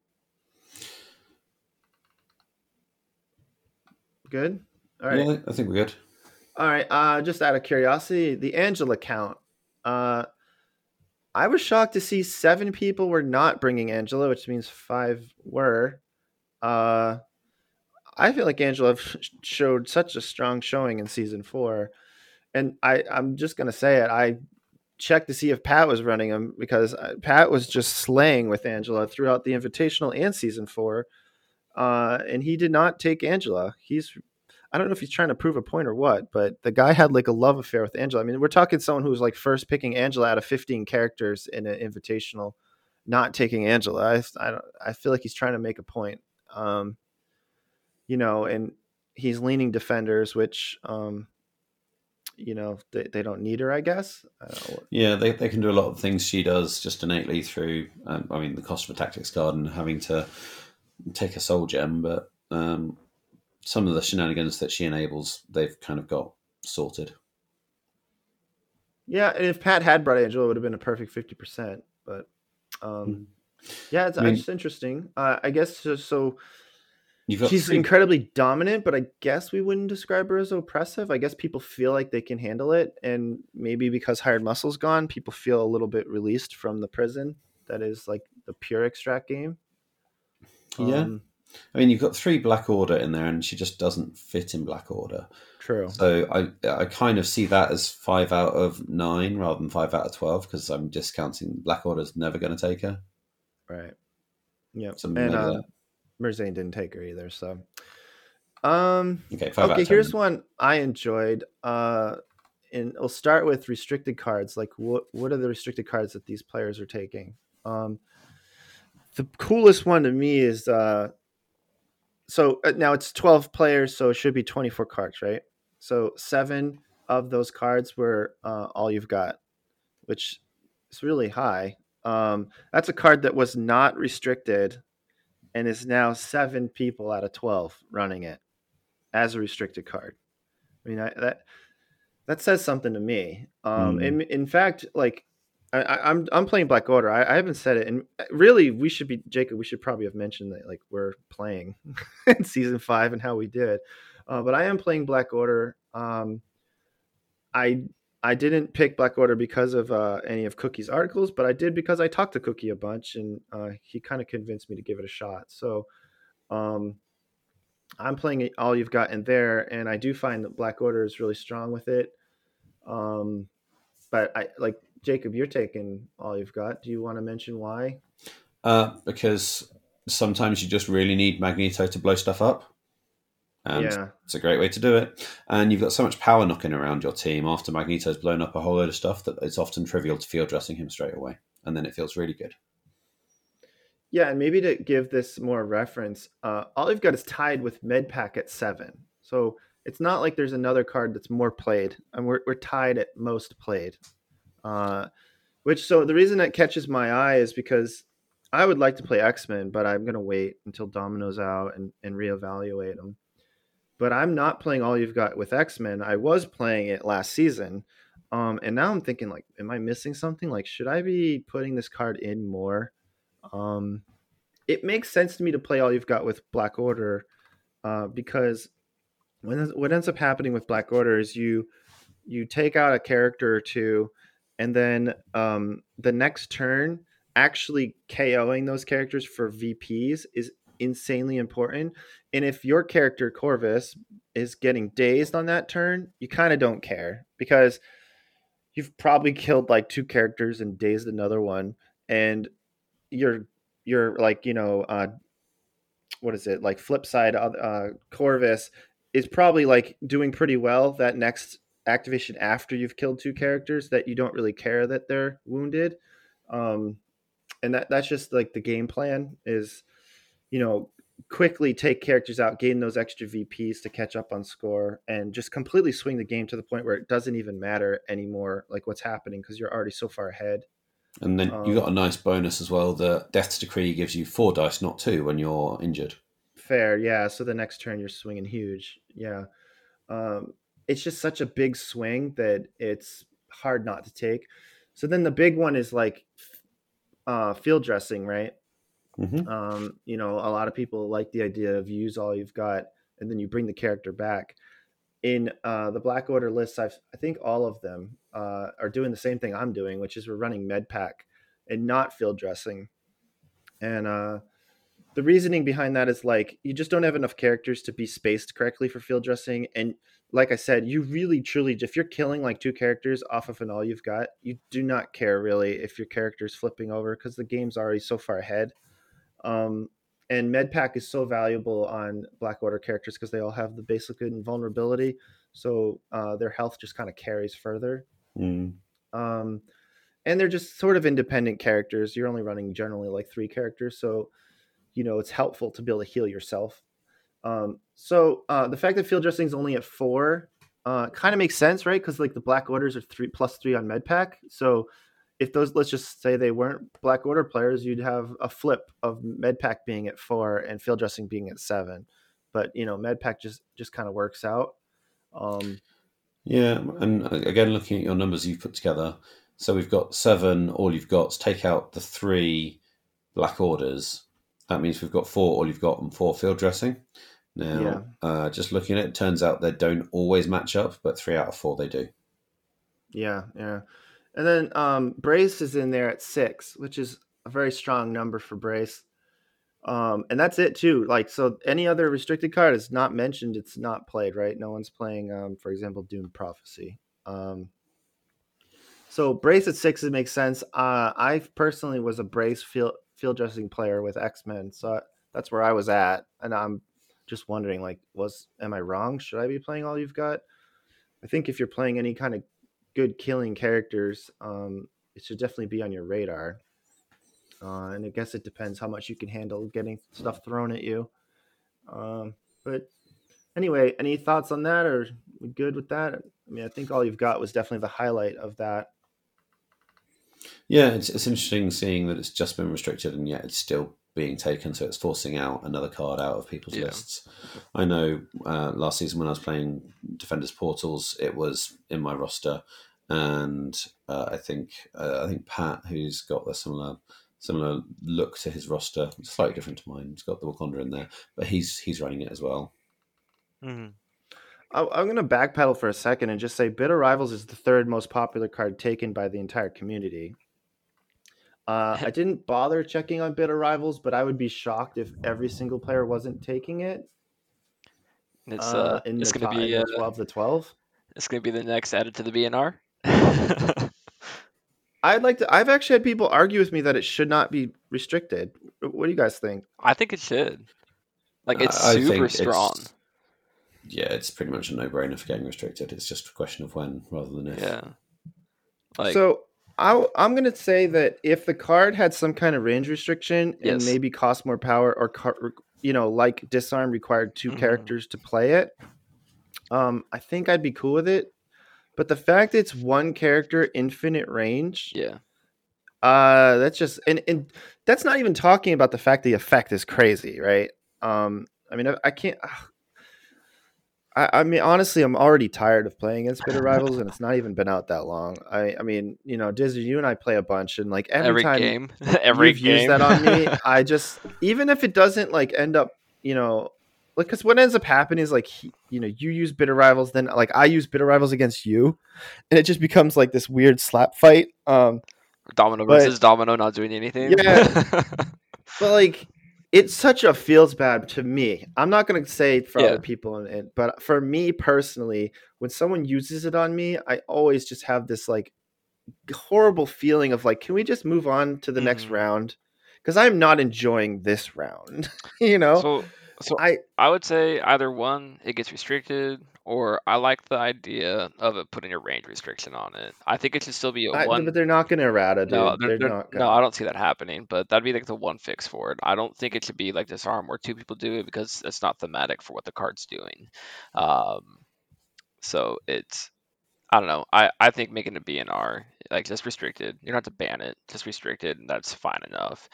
Good? All right. Yeah, I think we're good. All right. Just out of curiosity, the Angela count. I was shocked to see 7 people were not bringing Angela, which means 5 were. I feel like Angela showed such a strong showing in season 4. And I'm just going to say it. I checked to see if Pat was running him because Pat was just slaying with Angela throughout the Invitational and season 4. And he did not take Angela. I don't know if he's trying to prove a point or what, but the guy had like a love affair with Angela. I mean, we're talking someone who was like first picking Angela out of 15 characters in an Invitational, not taking Angela. I feel like he's trying to make a point. And he's leaning defenders, which, they don't need her, I guess. Yeah, they can do a lot of things she does just innately through, the cost of a tactics card and having to take a soul gem, but some of the shenanigans that she enables, they've kind of got sorted. Yeah, and if Pat had brought Angela, it would have been a perfect 50%. But yeah, it's just interesting. I guess so. She's incredibly dominant, but I guess we wouldn't describe her as oppressive. I guess people feel like they can handle it, and maybe because Hired Muscle's gone, people feel a little bit released from the prison that is like the pure extract game. Yeah. I mean, you've got 3 Black Order in there, and she just doesn't fit in Black Order. True. So I kind of see that as 5 out of 9 rather than 5 out of 12 because I'm discounting Black Order's never going to take her. Right. Yeah. So and Merzane didn't take her either. So. Okay. Here's one I enjoyed. And we'll start with restricted cards. Like, what are the restricted cards that these players are taking? The coolest one to me is so now it's 12 players, so it should be 24 cards, right? So 7 of those cards were all you've got, which is really high. That's a card that was not restricted and is now 7 people out of 12 running it as a restricted card. I mean, that says something to me. In fact, like I'm playing Black Order. I haven't said it, and really, we should probably have mentioned that like we're playing in season 5 and how we did. But I am playing Black Order. I didn't pick Black Order because of any of Cookie's articles, but I did because I talked to Cookie a bunch, and he kind of convinced me to give it a shot. So I'm playing it all you've got in there, and I do find that Black Order is really strong with it. But I like Jacob, you're taking all you've got. Do you want to mention why? Because sometimes you just really need Magneto to blow stuff up. And it's a great way to do it. And you've got so much power knocking around your team after Magneto's blown up a whole load of stuff that it's often trivial to field dressing him straight away. And then it feels really good. Yeah, and maybe to give this more reference, all you've got is tied with MedPack at 7. So it's not like there's another card that's more played, and we're tied at most played. So the reason that catches my eye is because I would like to play X-Men, but I'm gonna wait until Domino's out and reevaluate them. But I'm not playing All You've Got with X-Men. I was playing it last season. And now I'm thinking, like, am I missing something? Like, should I be putting this card in more? It makes sense to me to play All You've Got with Black Order, because what ends up happening with Black Order is you take out a character or two, and then the next turn, actually KOing those characters for VPs is insanely important. And if your character Corvus is getting dazed on that turn, you kind of don't care, because you've probably killed like 2 characters and dazed another one, and you're like, what is it, like flip side, Corvus is probably like doing pretty well that next activation after you've killed 2 characters that you don't really care that they're wounded. And that's just like the game plan is, quickly take characters out, gain those extra VPs to catch up on score, and just completely swing the game to the point where it doesn't even matter anymore, like what's happening, because you're already so far ahead. And then you got a nice bonus as well. The Death's Decree gives you 4 dice, not 2, when you're injured. Fair, yeah. So the next turn you're swinging huge. Yeah. It's just such a big swing that it's hard not to take. So then the big one is like field dressing, right? Mm-hmm. A lot of people like the idea of use all you've got, and then you bring the character back. In the Black Order lists, I think all of them are doing the same thing I'm doing, which is we're running med pack and not field dressing. And the reasoning behind that is like, you just don't have enough characters to be spaced correctly for field dressing. And like I said, you really truly, if you're killing like 2 characters off of an all you've got, you do not care really if your character's flipping over, because the game's already so far ahead. And medpack is so valuable on Black Order characters because they all have the basic invulnerability, so their health just kind of carries further. And they're just sort of independent characters. You're only running generally like 3 characters, so it's helpful to be able to heal yourself. So the fact that field dressing is only at 4 kind of makes sense, right? Because like the Black Orders are 3+3 on medpack, so if those, let's just say they weren't Black Order players, you'd have a flip of medpack being at 4 and field dressing being at 7. But medpack just kind of works out. Yeah, and again, looking at your numbers you've put together, so we've got 7. All you've got, take out the 3 Black Orders. That means we've got 4 all you've got and 4 field dressing. Now, just looking at it, turns out they don't always match up, but 3 out of 4 they do. Yeah. And then Brace is in there at 6, which is a very strong number for Brace. And that's it too. Like, so any other restricted card is not mentioned. It's not played, right? No one's playing, for example, Doom Prophecy. So Brace at 6, it makes sense. I personally was a Brace field dressing player with X-Men, so that's where I was at. And I'm just wondering, like, am I wrong? Should I be playing all you've got? I think if you're playing any kind of good killing characters, it should definitely be on your radar. And I guess it depends how much you can handle getting stuff thrown at you. But anyway, any thoughts on that? Or we good with that? I mean, I think all you've got was definitely the highlight of that. Yeah, it's interesting seeing that it's just been restricted and yet it's still being taken, so it's forcing out another card out of people's lists. I know last season when I was playing Defenders Portals, it was in my roster, and I think Pat, who's got a similar look to his roster, slightly different to mine. He's got the Wakanda in there, but he's running it as well. Mm-hmm. I'm going to backpedal for a second and just say Bitter Rivals is the 3rd most popular card taken by the entire community. I didn't bother checking on Bitter Rivals, but I would be shocked if every single player wasn't taking it. It's going to be 12 to 12. It's going to be the next added to the BNR. I've actually had people argue with me that it should not be restricted. What do you guys think? I think it should. Like, it's super strong. It's pretty much a no-brainer for getting restricted. It's just a question of when rather than if. Yeah. So I'm going to say that if the card had some kind of range restriction and maybe cost more power, or like Disarm required 2 characters to play it, I think I'd be cool with it. But the fact it's one character, infinite range, Yeah. that's just and that's not even talking about the fact the effect is crazy, right? I mean, I can't. I mean, honestly, I'm already tired of playing against Bitter Rivals, and it's not even been out that long. I mean, you know, Disney, you and I play a bunch, and like every Every time game. Every you've used game. that on me, I just, even if it doesn't like end up, you know, like, because what ends up happening is like, you know, you use Bitter Rivals, then like I use Bitter Rivals against you, and it just becomes like this weird slap fight. Domino But versus Domino not doing anything. yeah, but like it's such a feels bad to me. I'm not gonna say for Yeah. other people, but for me personally, when someone uses it on me, I always just have this like horrible feeling of like, can we just move on to the next round? Because I'm not enjoying this round. You know, So I I would say either one, it gets restricted, or I like the idea of it putting a range restriction on it. I think it should still be a but one. they're not gonna errata, No, dude. They're not no, gonna. I don't see that happening. But that'd be like the one fix for it. I don't think it should be like Disarm where two people do it because it's not thematic for what the card's doing. Um, so it's I don't know. I think making it BNR like just restricted. You don't have to ban it, just restricted, and that's fine enough.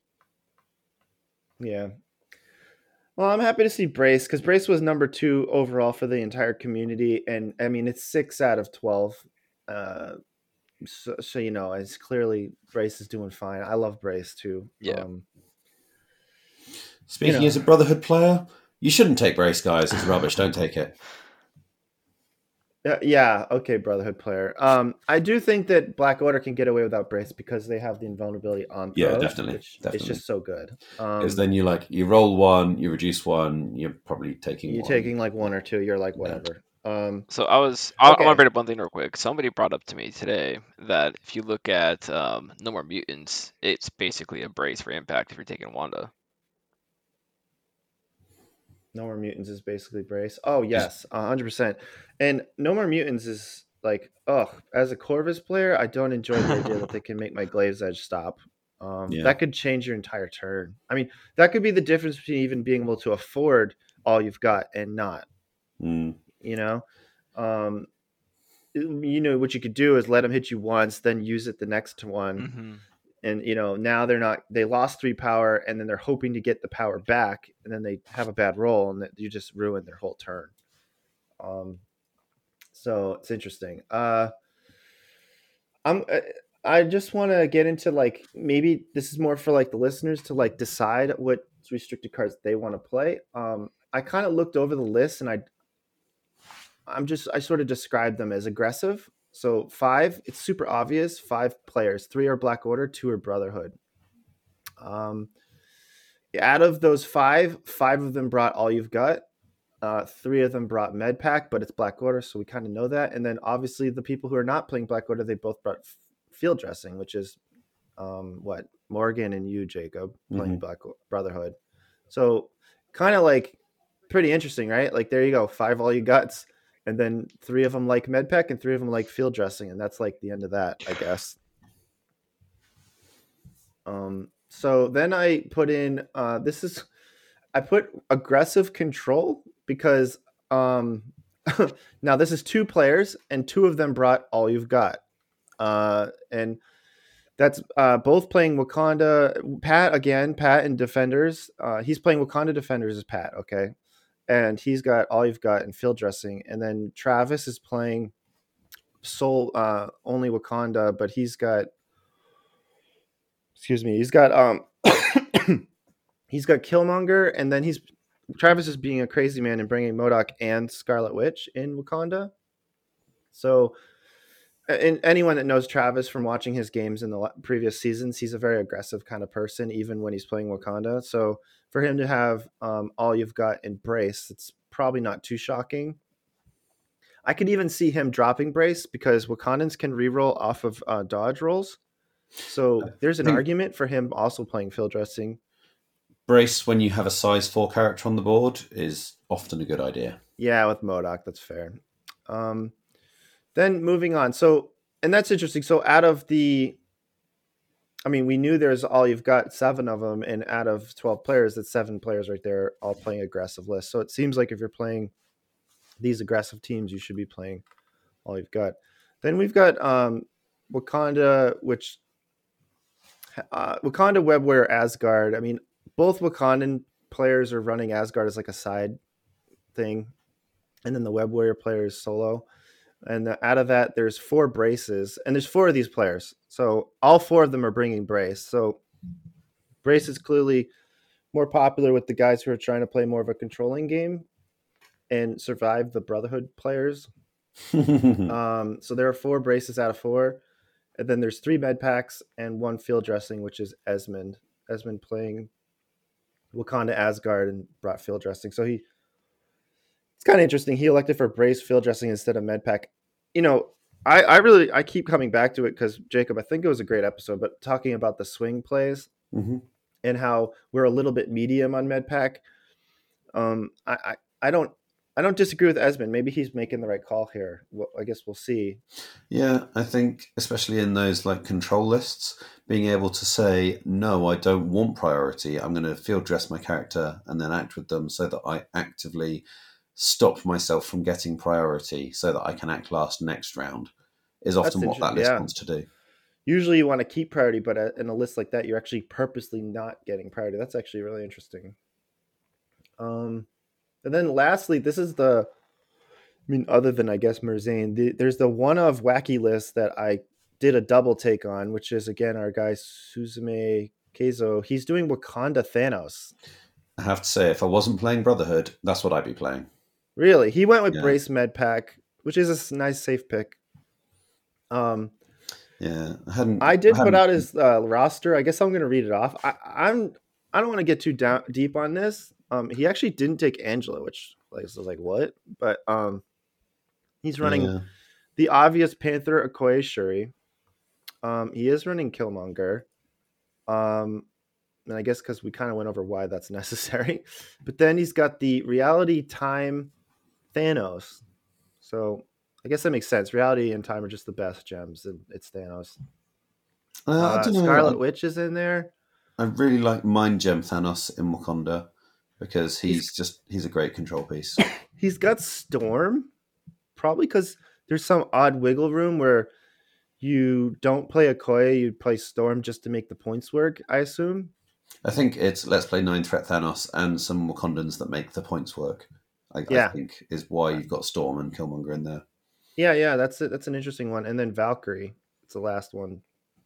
Yeah. Well, I'm happy to see Brace because Brace was number 2 overall for the entire community, and I mean it's 6 out of 12. Uh, so you know, it's clearly Brace is doing fine. I love Brace too. Yeah. Speaking as a Brotherhood player, you shouldn't take Brace, guys. It's rubbish. Don't take it. Yeah, okay, Brotherhood player. I do think that Black Order can get away without Brace because they have the invulnerability on throws. Yeah, definitely. It's just so good. Because then you roll one, you reduce one, you're probably taking you're one. taking like one or two. You're like whatever. So I want to bring up one thing real quick. Somebody brought up to me today that if you look at No More Mutants, it's basically a brace for impact if you're taking Wanda. No More Mutants is basically Brace. Oh yes, 100%. And No More Mutants is like, as a Corvus player, I don't enjoy the idea that they can make my Glaive's Edge stop. That could change your entire turn. I mean, that could be the difference between even being able to afford all you've got and not. You know, you know what you could do is let them hit you once, then use it the next one. Mm-hmm. And you know, now they lost 3 power, and then they're hoping to get the power back, and then they have a bad roll, and you just ruin their whole turn. So it's interesting. I just want to get into like, maybe this is more for like the listeners to like decide what restricted cards they want to play. I kind of looked over the list, and I sort of described them as aggressive. So 5, it's super obvious. 5 players, 3 are Black Order, 2 are Brotherhood. Out of those 5 of them brought All You've Got. 3 of them brought Med Pack, but it's Black Order, so we kind of know that. And then obviously the people who are not playing Black Order, they both brought Field Dressing, which is Morgan and you, Jacob, playing Black Brotherhood. So kind of like pretty interesting, right? Like there you go, 5 All You Guts, and then 3 of them like Med Pack and 3 of them like Field Dressing, and that's like the end of that, I guess. So then I put in I put aggressive control because now this is 2 players and 2 of them brought All You've Got. And that's both playing Wakanda. Pat and Defenders. He's playing Wakanda Defenders as Pat, okay? And he's got All You've Got and Field Dressing. And then Travis is playing Soul only Wakanda, but he's got he's got he's got Killmonger, and then Travis is being a crazy man and bringing MODOK and Scarlet Witch in Wakanda. So, and anyone that knows Travis from watching his games in the previous seasons, he's a very aggressive kind of person, even when he's playing Wakanda. So for him to have All You've Got and Brace, it's probably not too shocking. I could even see him dropping Brace because Wakandans can reroll off of dodge rolls. So there's an argument for him also playing Field Dressing. Brace, when you have a size 4 character on the board, is often a good idea. Yeah, with MODOK, that's fair. Then moving on. So, and that's interesting. So out of we knew there's All You've Got 7 of them, and out of 12 players, that's 7 players right there, all playing aggressive lists. So it seems like if you're playing these aggressive teams, you should be playing all you've got. Then we've got Wakanda, which Wakanda, Webware, Asgard. I mean, both Wakandan players are running Asgard as like a side thing, and then the Web Warrior player is solo. And out of that, there's 4 braces, and there's 4 of these players. So all 4 of them are bringing brace. So brace is clearly more popular with the guys who are trying to play more of a controlling game and survive the Brotherhood players. So there are 4 braces out of 4. And then there's 3 med packs and 1 field dressing, which is Esmond. Esmond playing Wakanda Asgard and brought field dressing. So it's kind of interesting. He elected for brace field dressing instead of med pack. You know, I keep coming back to it because Jacob, I think it was a great episode, but talking about the swing plays and how we're a little bit medium on med pack. I don't disagree with Esmond. Maybe he's making the right call here. Well, I guess we'll see. Yeah, I think especially in those like control lists, being able to say, no, I don't want priority. I'm going to field dress my character and then act with them so that I actively stop myself from getting priority so that I can act last next round is often what that list wants to do. Usually you want to keep priority, but in a list like that, you're actually purposely not getting priority. That's actually really interesting. And then lastly, this is other than I guess Merzane, there's the one of wacky list that I did a double take on, which is again our guy Suzume Keizo. He's doing Wakanda Thanos. I have to say, if I wasn't playing Brotherhood, that's what I'd be playing. Really? He went with Brace Med Pack, which is a nice safe pick. Yeah, I did put out his roster. I guess I'm going to read it off. I don't want to get too deep on this. He actually didn't take Angela, which I was like, what? But he's running the obvious Panther Okoye Shuri. He is running Killmonger. And I guess because we kind of went over why that's necessary. But then he's got the Reality Time Thanos. So I guess that makes sense. Reality and Time are just the best gems, and it's Thanos. I don't know. Scarlet Witch is in there. I really like Mind Gem Thanos in Wakanda because he's a great control piece. He's got Storm, probably because there's some odd wiggle room where you don't play Okoye, you play Storm just to make the points work, I assume. I think it's let's play 9-threat Thanos and some Wakandans that make the points work. I think is why you've got Storm and Killmonger in there. Yeah, that's an interesting one. And then Valkyrie, it's the last one.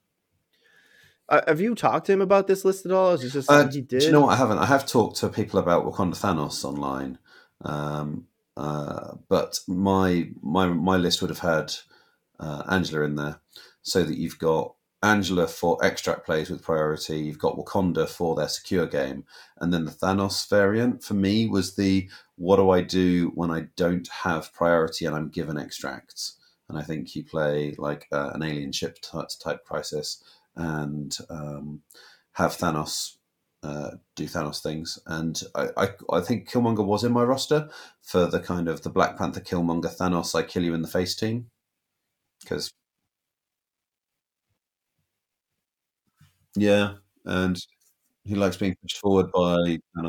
Have you talked to him about this list at all? Is it just he did? Do you know what? I haven't. I have talked to people about Wakanda Thanos online, but my list would have had Angela in there, so that you've got Angela for extract plays with priority. You've got Wakanda for their secure game, and then the Thanos variant for me was the what do I do when I don't have priority and I'm given extracts? And I think you play like an alien ship type crisis and have Thanos do Thanos things. And I think Killmonger was in my roster for the kind of the Black Panther Killmonger Thanos I kill you in the face team. Because and he likes being pushed forward by Thanos.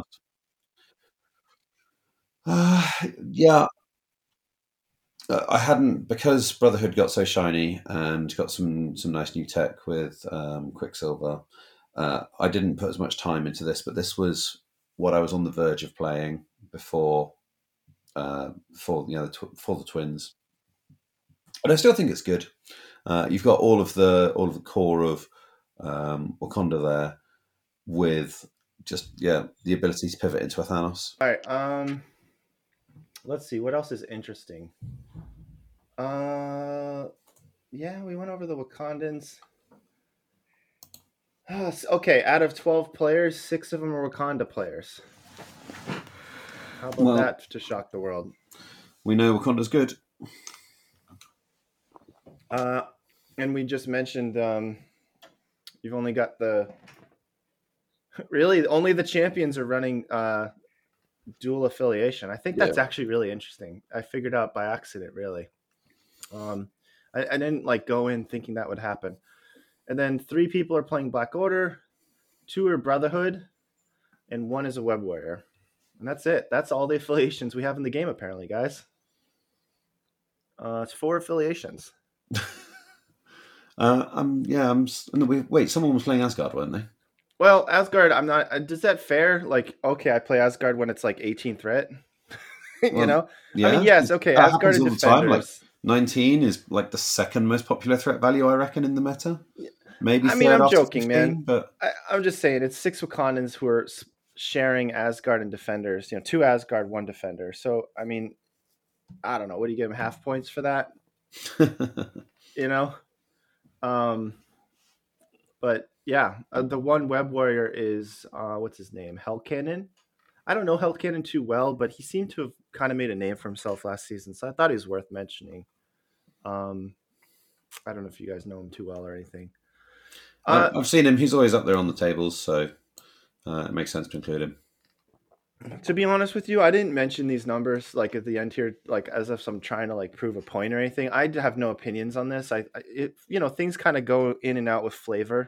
I hadn't, because Brotherhood got so shiny and got some nice new tech with Quicksilver. I didn't put as much time into this, but this was what I was on the verge of playing before for the twins. But I still think it's good. You've got all of the core of Wakanda there, with just the ability to pivot into a Thanos. All right. Let's see what else is interesting. We went over the Wakandans. Okay, out of 12 players, 6 of them are Wakanda players. How about that to shock the world? We know Wakanda's good. And we just mentioned you've only got only the champions are running dual affiliation. I think that's actually really interesting. I figured out by accident, really. I didn't go in thinking that would happen. And then 3 people are playing Black Order, 2 are Brotherhood, and 1 is a Web Warrior. And that's it. That's all the affiliations we have in the game, apparently, guys. It's 4 affiliations. Wait, someone was playing Asgard, weren't they? Well, Asgard, I'm not. Is that fair? Like, okay, I play Asgard when it's like 18 threat. You know? Yeah. I mean, yes, okay, that Asgard happens and all the time. Like Defenders. 19 is like the second most popular threat value, I reckon, in the meta. Maybe I mean, third I'm after joking, 15, man. but I'm just saying, it's 6 Wakandans who are sharing Asgard and Defenders. 2 Asgard, 1 Defender. So, I mean, I don't know. What do you give him, half points for that? You know? But yeah, the one Web Warrior is, what's his name? Hellcannon? I don't know Hellcannon too well, but he seemed to have kind of made a name for himself last season, so I thought he was worth mentioning. I don't know if you guys know him too well or anything. I've seen him. He's always up there on the tables, so it makes sense to include him. To be honest with you, I didn't mention these numbers like at the end here, like as if I'm trying to like prove a point or anything. I have no opinions on this. Things kind of go in and out with flavor.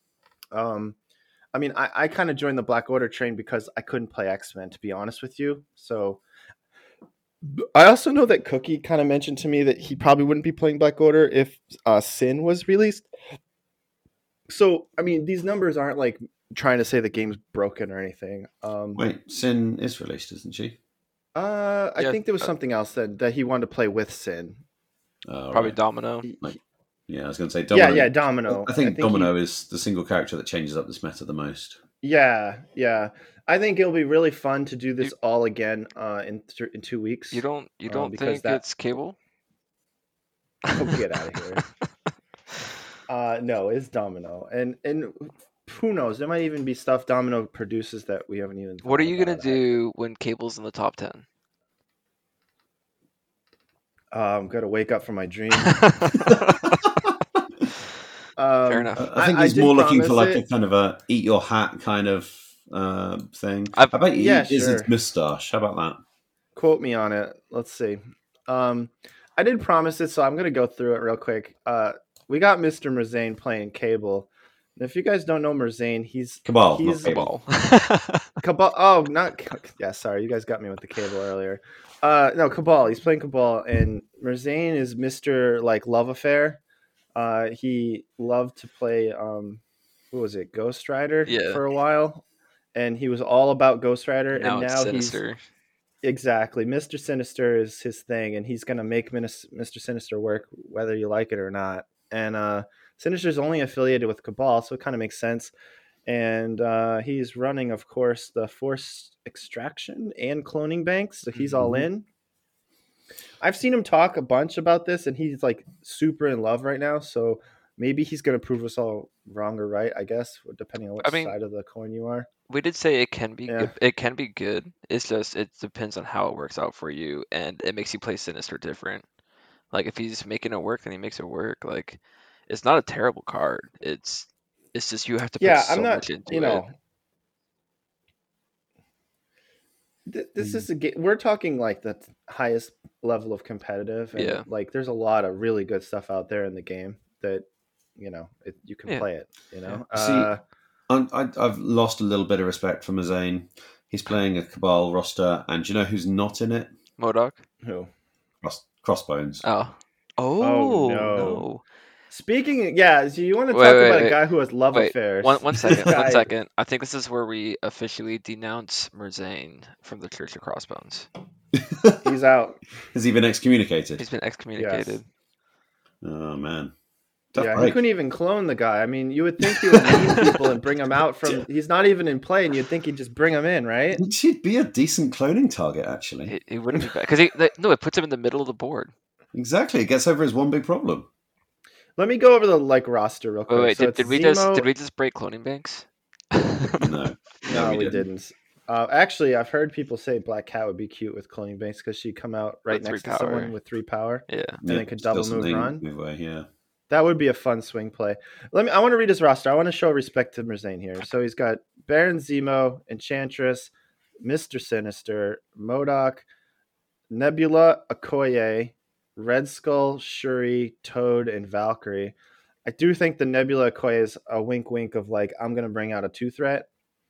I mean, I kind of joined the Black Order train because I couldn't play X-Men, to be honest with you. So I also know that Cookie kind of mentioned to me that he probably wouldn't be playing Black Order if Sin was released. So, I mean, these numbers aren't like trying to say the game's broken or anything. Wait, Sin is released, isn't she? I think there was something else that he wanted to play with Sin. Probably right. Domino. Yeah, I was going to say Domino. Yeah, Domino. I think Domino is the single character that changes up this meta the most. Yeah. I think it'll be really fun to do this all again in 2 weeks. You don't think it's Cable? Oh, get out of here. No, it's Domino. And who knows? There might even be stuff Domino produces that we haven't even. What are you going to do when Cable's in the top 10? I'm going to wake up from my dream. Fair enough. I think he's more looking for like a kind of a eat your hat kind of thing. How about you eat his moustache? How about that? Quote me on it. Let's see. I did promise it, so I'm going to go through it real quick. We got Mr. Merzane playing Cable. And if you guys don't know Merzane, he's Cabal. He's Cabal. Cabal. Oh, not yeah. Sorry, you guys got me with the Cable earlier. No, Cabal. He's playing Cabal, and Merzane is Mr. like love affair. He loved to play what was it, Ghost Rider for a while, and he was all about Ghost Rider. Now and now Sinister. Exactly. Mr. Sinister is his thing, and he's gonna make Mr. Sinister work whether you like it or not. And Sinister's only affiliated with Cabal, so it kind of makes sense. And he's running, of course, the Force Extraction and Cloning Banks, so he's all in. I've seen him talk a bunch about this, and he's like super in love right now. So maybe he's going to prove us all wrong or right, I guess, depending on which side of the coin you are. We did say it can be good. It can be good. It's just it depends on how it works out for you, and it makes you play Sinister different. Like if he's making it work, then he makes it work. Like it's not a terrible card. It's just you have to put so much into it. This is a game. We're talking like the highest level of competitive, and like there's a lot of really good stuff out there in the game that you can play it. See, I've lost a little bit of respect for Merzane. He's playing a Cabal roster, and do you know who's not in it? MODOK. Who? Crossbones. Oh no. Speaking, so you want to talk about a guy who has love affairs? One second. I think this is where we officially denounce Merzane from the Church of Crossbones. He's out. Has he been excommunicated? He's been excommunicated. Yes. Oh man. He couldn't even clone the guy. I mean, you would think he would meet people and bring him out from. He's not even in play, and you'd think he'd just bring him in, right? He'd be a decent cloning target, actually. He wouldn't be bad because it puts him in the middle of the board. Exactly, it gets over his one big problem. Let me go over the roster real quick. Wait, so did we just break cloning banks? No, we didn't. Actually, I've heard people say Black Cat would be cute with cloning banks because she'd come out right next to someone with 3 power. Yeah, and they could double move run. Yeah. That would be a fun swing play. I want to read his roster. I want to show respect to Merzane here. So he's got Baron Zemo, Enchantress, Mr. Sinister, MODOK, Nebula, Okoye, Red Skull, Shuri, Toad, and Valkyrie. I do think the Nebula Okoye is a wink of like, I'm going to bring out a 2-threat.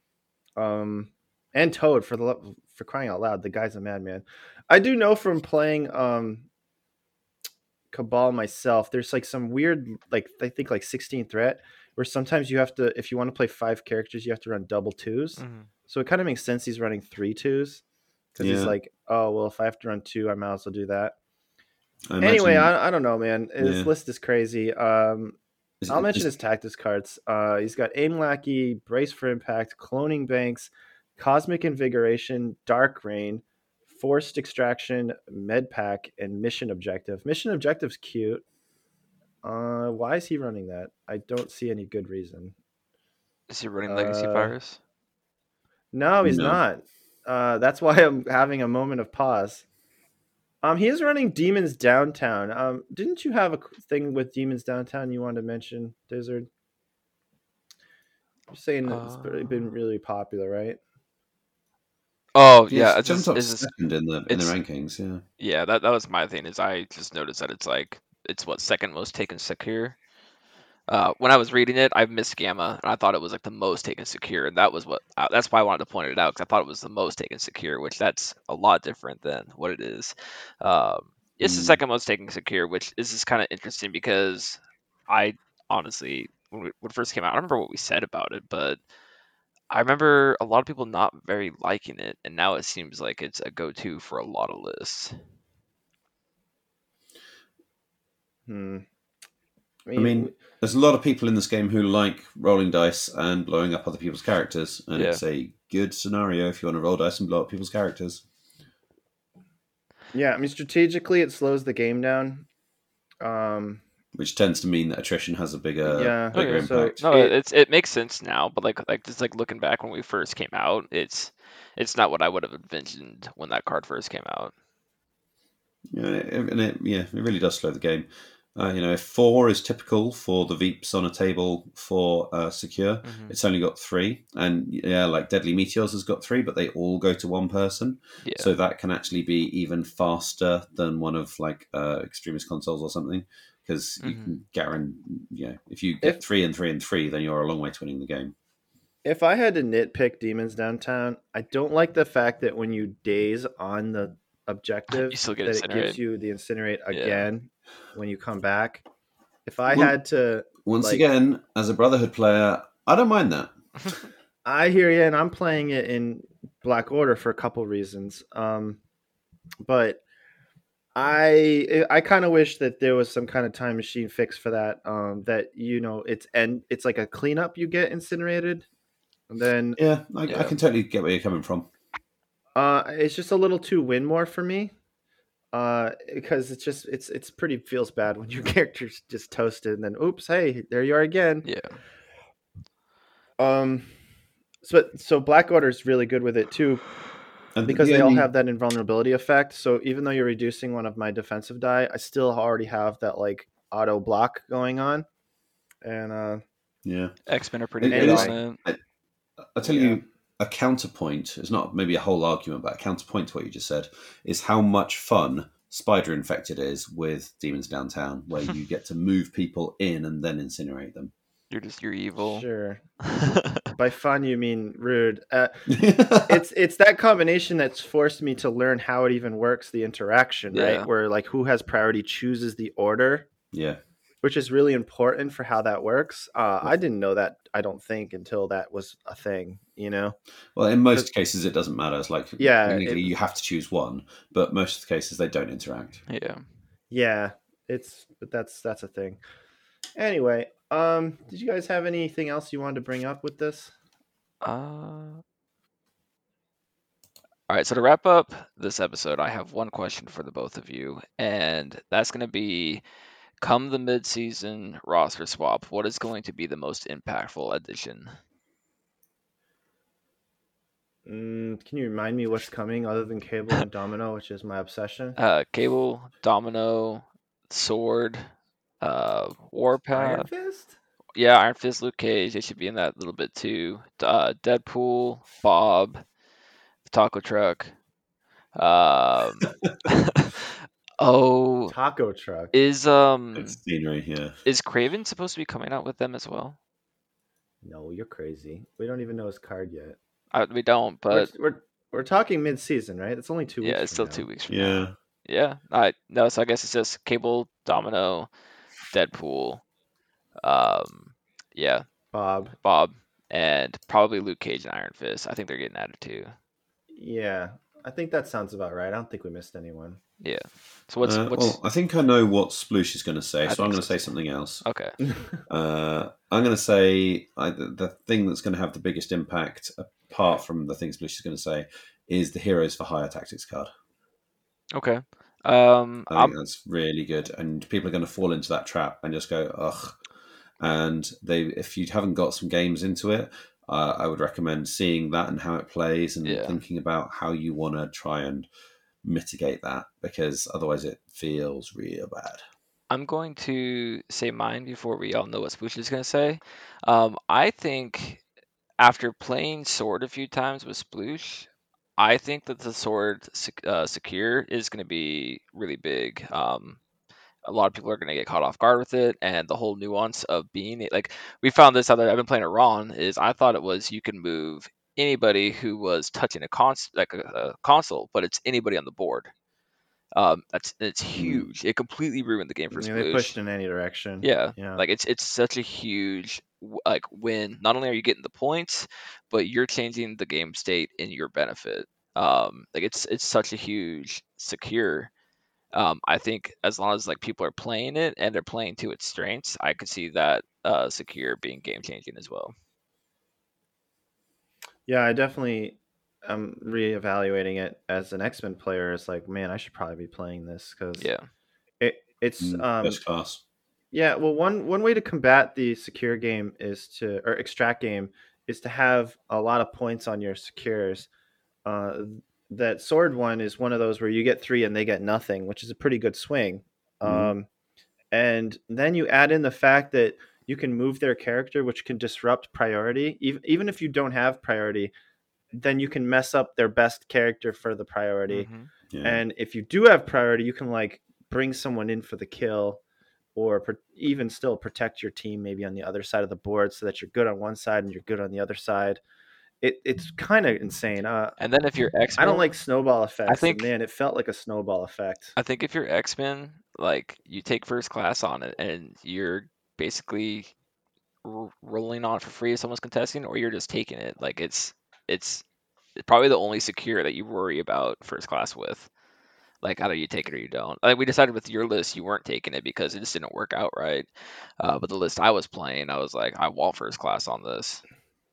And Toad, for crying out loud. The guy's a madman. I do know from playing Cabal myself, there's like some weird, like I think like 16 threat, where sometimes you have to, if you want to play 5 characters, you have to run double 2s. Mhm. So it kind of makes sense he's running 3 2s because he's Yeah. like, oh well, if I have to run 2, I might as well do that. I Anyway, imagine- I don't know, man. His Yeah. list is crazy. I'll mention his tactics cards. He's got Aim Lackey, Brace for Impact, Cloning Banks, Cosmic Invigoration, Dark Rain, Forced Extraction, Med Pack, and Mission Objective. Mission Objective's cute. Why is he running that? I don't see any good reason. Is he running Legacy Fires? No, he's No. not. That's why I'm having a moment of pause. He is running Demons Downtown. Didn't you have a thing with Demons Downtown you wanted to mention, Dizzard? You're saying it's been really popular, right? Oh yeah, It's jumped up second in the rankings. Yeah. Yeah, that was my thing. Is I just noticed that it's what, second most taken secure. When I was reading it, I missed Gamma, and I thought it was like the most taken secure, and that's why I wanted to point it out, because I thought it was the most taken secure, which that's a lot different than what it is. It's the second most taken secure, which is just kind of interesting because I honestly, when it first came out, I don't remember what we said about it, but I remember a lot of people not very liking it, and now it seems like it's a go-to for a lot of lists. I mean, there's a lot of people in this game who like rolling dice and blowing up other people's characters, and it's a good scenario if you want to roll dice and blow up people's characters. Yeah, I mean, strategically, it slows the game down. Which tends to mean that attrition has a bigger impact. So it makes sense now, but like just like looking back when we first came out, it's not what I would have envisioned when that card first came out. Yeah, it really does slow the game. If 4 is typical for the Veeps on a table for secure, it's only got 3, and like Deadly Meteors has got 3, but they all go to one person, so that can actually be even faster than one of like Extremist Consoles or something. Because you can guarantee, if you get 3 and 3 and 3, then you're a long way to winning the game. If I had to nitpick Demons Downtown, I don't like the fact that when you daze on the objective, you still get that Incinerate. it gives you the Incinerate again when you come back. If I had to... Once again, as a Brotherhood player, I don't mind that. I hear you, and I'm playing it in Black Order for a couple reasons. But... I kind of wish that there was some kind of time machine fix for that. That it's like a cleanup you get incinerated, and then I can totally get where you're coming from. It's just a little too win more for me. Because it's pretty feels bad when your character's just toasted and then oops, hey, there you are again. So Black Order is really good with it too. Because they all have that invulnerability effect. So even though you're reducing one of my defensive die, I still already have that like auto block going on. And X-Men are pretty good on it. I'll tell you, a counterpoint is not maybe a whole argument, but a counterpoint to what you just said is how much fun Spider Infected is with Demons Downtown, where you get to move people in and then incinerate them. You're evil. Sure. By fun you mean rude. It's that combination that's forced me to learn how it even works, the interaction, right? Where like who has priority chooses the order. Yeah. Which is really important for how that works. I didn't know that, I don't think, until that was a thing, Well, in most cases it doesn't matter. It's like technically you have to choose one, but most of the cases they don't interact. Yeah. But that's a thing. Anyway, did you guys have anything else you wanted to bring up with this? All right, so to wrap up this episode, I have one question for the both of you, and that's going to be, come the mid-season roster swap, what is going to be the most impactful addition? Can you remind me what's coming other than Cable and Domino, which is my obsession? Cable, Domino, Sword, Warpath. Iron Fist? Yeah, Iron Fist, Luke Cage, they should be in that a little bit too. Deadpool, Bob, Taco Truck. Taco Truck. Is scenery here. Is Kraven supposed to be coming out with them as well? No, you're crazy. We don't even know his card yet. We don't, but we're talking mid-season, right? It's only 2 weeks. Yeah, it's still 2 weeks from now. Yeah. Yeah. No, so I guess it's just Cable, Domino, Deadpool, yeah, Bob. Bob, and probably Luke Cage and Iron Fist. I think they're getting added too. Yeah, I think that sounds about right. I don't think we missed anyone. Yeah. So what's Well, I think I know what Sploosh is going to say, so I'm going to say too. something else. Okay. I'm going to say the thing that's going to have the biggest impact, apart from the things Sploosh is going to say, is the Heroes for Hire tactics card. Okay. I think that's really good, and people are going to fall into that trap and just go, ugh. And if you haven't got some games into it, I would recommend seeing that and how it plays, and thinking about how you want to try and mitigate that, because otherwise it feels real bad. I'm going to say mine before we all know what Sploosh is going to say. I think after playing Sword a few times with Sploosh, I think that the Sword Secure is going to be really big. A lot of people are going to get caught off guard with it, and the whole nuance of being like, we found this out that I've been playing at Ron, is I thought it was you can move anybody who was touching a console, but it's anybody on the board. It's huge. It completely ruined the game for I mean, Sploosh. they pushed in any direction. Yeah, like it's such a huge like win. Not only are you getting the points, but you're changing the game state in your benefit. Like it's such a huge secure. I think as long as like people are playing it and they're playing to its strengths, I could see that secure being game changing as well. Yeah, I definitely am reevaluating it as an X-Men player. It's like, man, I should probably be playing this because it's best class. Yeah, well, one way to combat the secure game or extract game is to have a lot of points on your secures. That sword one is one of those where you get 3 and they get nothing, which is a pretty good swing. And then you add in the fact that you can move their character, which can disrupt priority. Even if you don't have priority, then you can mess up their best character for the priority. And if you do have priority, you can like bring someone in for the kill, or even still protect your team maybe on the other side of the board, so that you're good on one side and you're good on the other side. It's kind of insane. And then if you're X-Men, I don't like snowball effects. I think, man, it felt like a snowball effect. I think if you're X-Men, like you take first class on it and you're basically rolling on it for free if someone's contesting, or you're just taking it. Like it's probably the only secure that you worry about first class with. Like either you take it or you don't. Like we decided with your list you weren't taking it because it just didn't work out right. But the list I was playing, I was like, I want first class on this.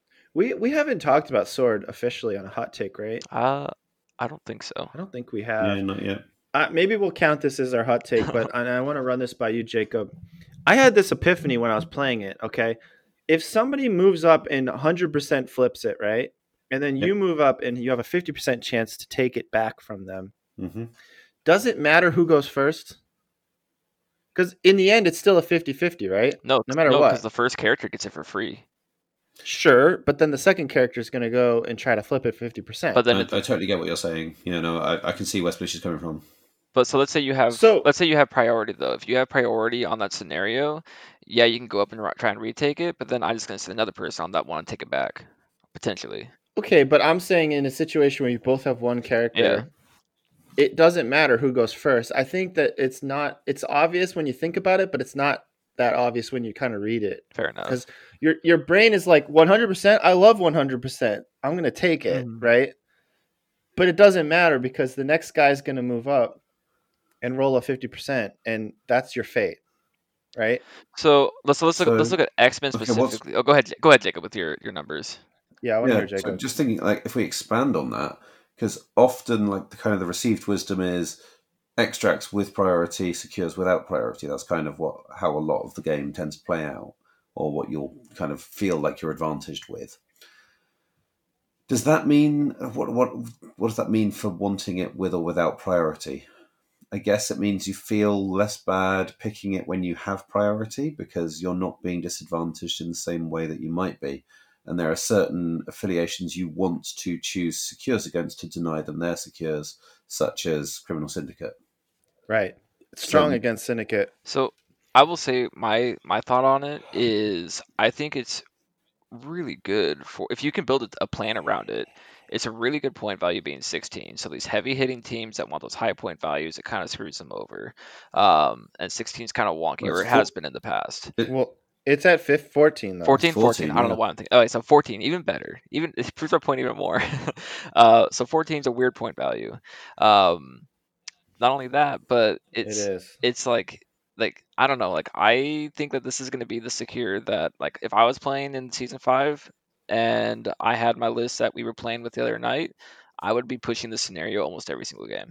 We haven't talked about Sword officially on a hot take, right? I don't think so. I don't think we have. Yeah, not yet. Maybe we'll count this as our hot take, but I want to run this by you, Jacob. I had this epiphany when I was playing it. Okay, if somebody moves up and 100% flips it, right, and then you move up and you have a 50% chance to take it back from them, does it matter who goes first? Because in the end, it's still a 50-50, right? No matter what. Because the first character gets it for free. Sure, but then the second character is going to go and try to flip it 50%. But then I totally get what you're saying. Yeah, no, I can see where Sploosh is coming from. But so let's say you have priority though. If you have priority on that scenario, yeah, you can go up and try and retake it. But then I'm just going to send another person on that one and take it back, potentially. Okay, but I'm saying in a situation where you both have one character, it doesn't matter who goes first. I think that it's obvious when you think about it, but it's not that obvious when you kind of read it. Fair enough. Because your brain is like 100%. I love 100%. I'm going to take it, right? But it doesn't matter because the next guy's going to move up and roll a 50%, and that's your fate, right? So let's look at X-Men specifically. Go ahead, Jacob, with your numbers. Yeah, I want to hear Jacob. So just thinking, like, if we expand on that, because often, like, the received wisdom is extracts with priority, secures without priority. That's kind of how a lot of the game tends to play out, or what you'll kind of feel like you're advantaged with. Does that mean what does that mean for wanting it with or without priority? I guess it means you feel less bad picking it when you have priority because you're not being disadvantaged in the same way that you might be. And there are certain affiliations you want to choose secures against to deny them their secures, such as Criminal Syndicate. Right. It's strong against Syndicate. So I will say my thought on it is I think it's really good for if you can build a plan around it. It's a really good point value being 16. So these heavy hitting teams that want those high point values, it kind of screws them over. And 16 is kind of wonky, Well, or it's it has been in the past. Well, it's at 14 though. 14, 14, I don't know yeah. why I'm thinking. Oh, so 14, even better. Even it proves our point even more. So 14 is a weird point value. Not only that, but It is. it's like I don't know. Like I think that this is going to be the secure that like if I was playing in season 5 and I had my list that we were playing with the other night, I would be pushing this scenario almost every single game.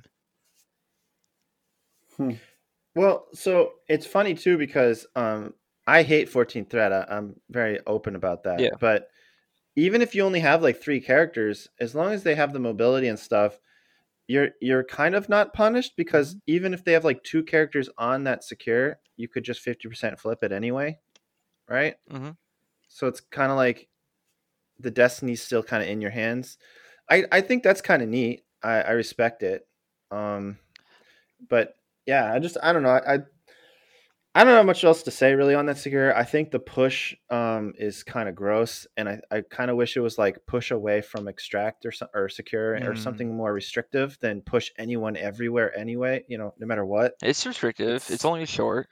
Well, so it's funny too because I hate 14 threat. I'm very open about that. Yeah. But even if you only have like 3 characters, as long as they have the mobility and stuff, you're kind of not punished because even if they have like 2 characters on that secure, you could just 50% flip it anyway, right? Mm-hmm. So it's kind of like the destiny's still kind of in your hands. I think that's kind of neat. I respect it. But yeah, I don't know. I don't know much else to say really on that secure. I think the push is kind of gross, and I kind of wish it was like push away from extract or secure or something more restrictive than push anyone everywhere anyway. You know, no matter what. It's restrictive. It's only short.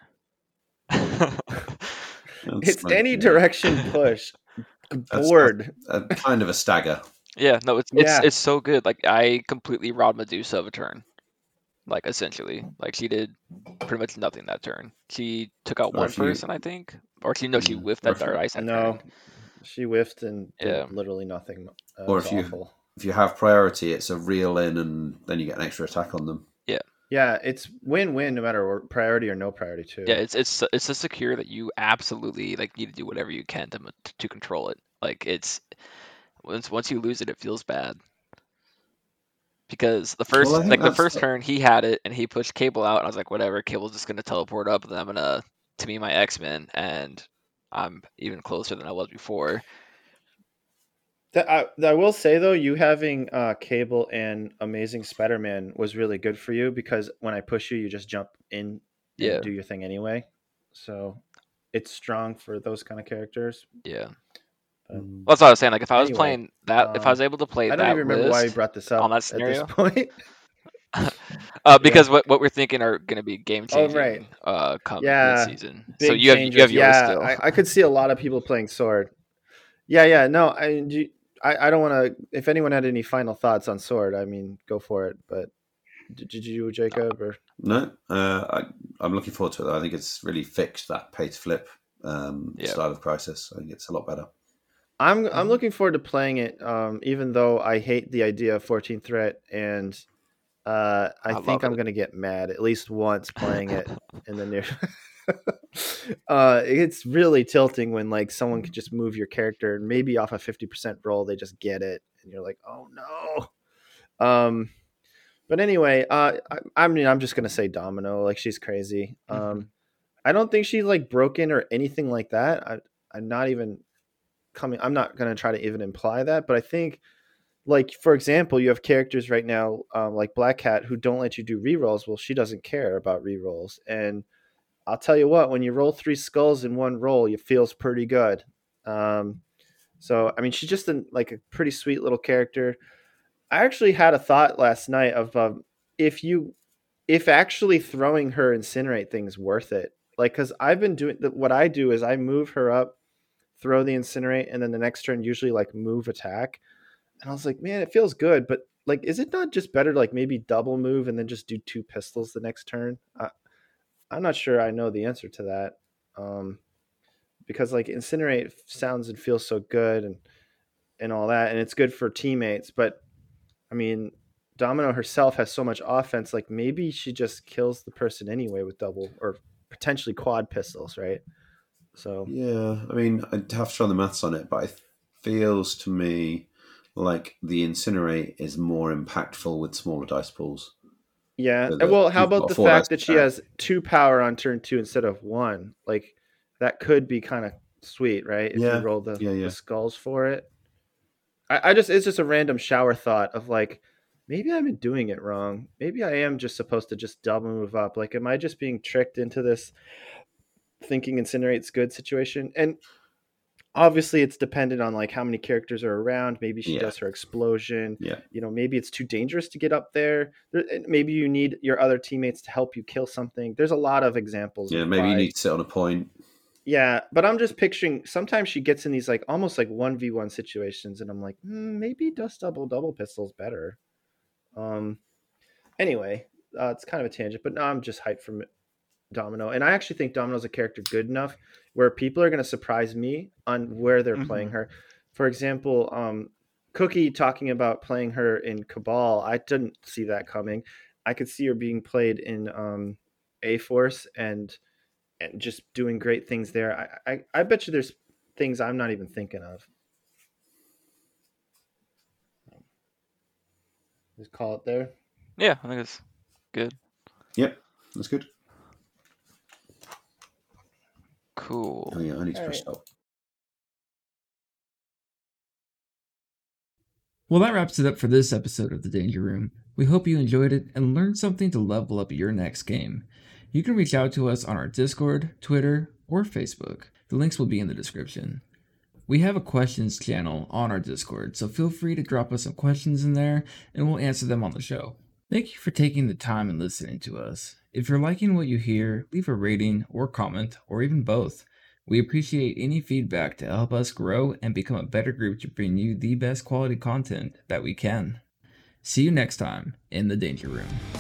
It's any direction push. Board. Kind of a stagger. Yeah, no, it's so good. Like I completely robbed Medusa of a turn. Like essentially, like she did pretty much nothing that turn. She took out one person, I think, or she whiffed that Dark Ice. No, she whiffed and did literally nothing. Or if you have priority, it's a reel in, and then you get an extra attack on them. Yeah, it's win-win no matter priority or no priority too. Yeah, it's a secure that you absolutely like need to do whatever you can to control it. Like it's once you lose it, it feels bad. Because the first turn he had it and he pushed Cable out and I was like, whatever, Cable's just gonna teleport up and then I'm gonna to me my X-Men and I'm even closer than I was before. I will say though, you having Cable and Amazing Spider-Man was really good for you because when I push you, you just jump in and do your thing anyway. So it's strong for those kind of characters. Yeah. That's what I was saying. Like if I was playing that, if I was able to play, I don't even remember why you brought this up on that scenario. At this point. Because what we're thinking are going to be game changing. Come mid-season. So you have yours still. I could see a lot of people playing Sword. Yeah. No, I don't want to. If anyone had any final thoughts on Sword, I mean, go for it. But did you, Jacob? Or no? I'm looking forward to it. I think it's really fixed that pay to flip style of Crisis. I think it's a lot better. I'm looking forward to playing it, even though I hate the idea of 14 threat, and I think I'm going to get mad at least once playing it in the near. It's really tilting when like someone could just move your character and maybe off a 50% roll they just get it and you're like, oh no. But anyway, I'm just gonna say Domino. Like she's crazy. I don't think she's like broken or anything like that. I'm not even coming. I'm not gonna try to even imply that, but I think. Like, for example, you have characters right now like Black Cat who don't let you do rerolls. Well, she doesn't care about rerolls. And I'll tell you what, when you roll 3 skulls in one roll, it feels pretty good. So, I mean, she's just a pretty sweet little character. I actually had a thought last night of if actually throwing her Incinerate thing's worth it. Like, because I've been doing what I do is I move her up, throw the Incinerate, and then the next turn usually like move attack. And I was like, man, it feels good, but like, is it not just better to like maybe double move and then just do 2 pistols the next turn? I'm not sure I know the answer to that, because like Incinerate sounds and feels so good and all that, and it's good for teammates. But I mean, Domino herself has so much offense. Like maybe she just kills the person anyway with double or potentially quad pistols, right? So yeah, I mean, I'd have to run the maths on it, but it feels to me like the Incinerate is more impactful with smaller dice pools. Yeah. Well, how about the fact that she has 2 power on turn 2 instead of 1? Like that could be kind of sweet, right? If you roll the skulls for it. It's just a random shower thought of like, maybe I've been doing it wrong. Maybe I am just supposed to just double move up. Like, am I just being tricked into this thinking Incinerate's good situation? And obviously it's dependent on like how many characters are around. Maybe she Yeah. does her explosion. Yeah. You know, maybe it's too dangerous to get up there. Maybe you need your other teammates to help you kill something. There's a lot of examples. Yeah, of maybe you why. need to sit on a point. Yeah, but I'm just picturing sometimes she gets in these like almost like 1v1 situations, and I'm like, maybe Dust Double Pistol's better. Anyway, it's kind of a tangent, but now I'm just hyped for Domino, and I actually think Domino's a character good enough where people are going to surprise me on where they're playing her. For example, Cookie talking about playing her in Cabal, I didn't see that coming. I could see her being played in A-Force and just doing great things there. I bet you there's things I'm not even thinking of. Just call it there. Yeah, I think it's good. Yep, that's good. Cool. Oh yeah, I need to press stop. Well, that wraps it up for this episode of The Danger Room. We hope you enjoyed it and learned something to level up your next game. You can reach out to us on our Discord, Twitter, or Facebook. The links will be in the description. We have a questions channel on our Discord, so feel free to drop us some questions in there and we'll answer them on the show. Thank you for taking the time and listening to us. If you're liking what you hear, leave a rating or comment, or even both. We appreciate any feedback to help us grow and become a better group to bring you the best quality content that we can. See you next time in the Danger Room.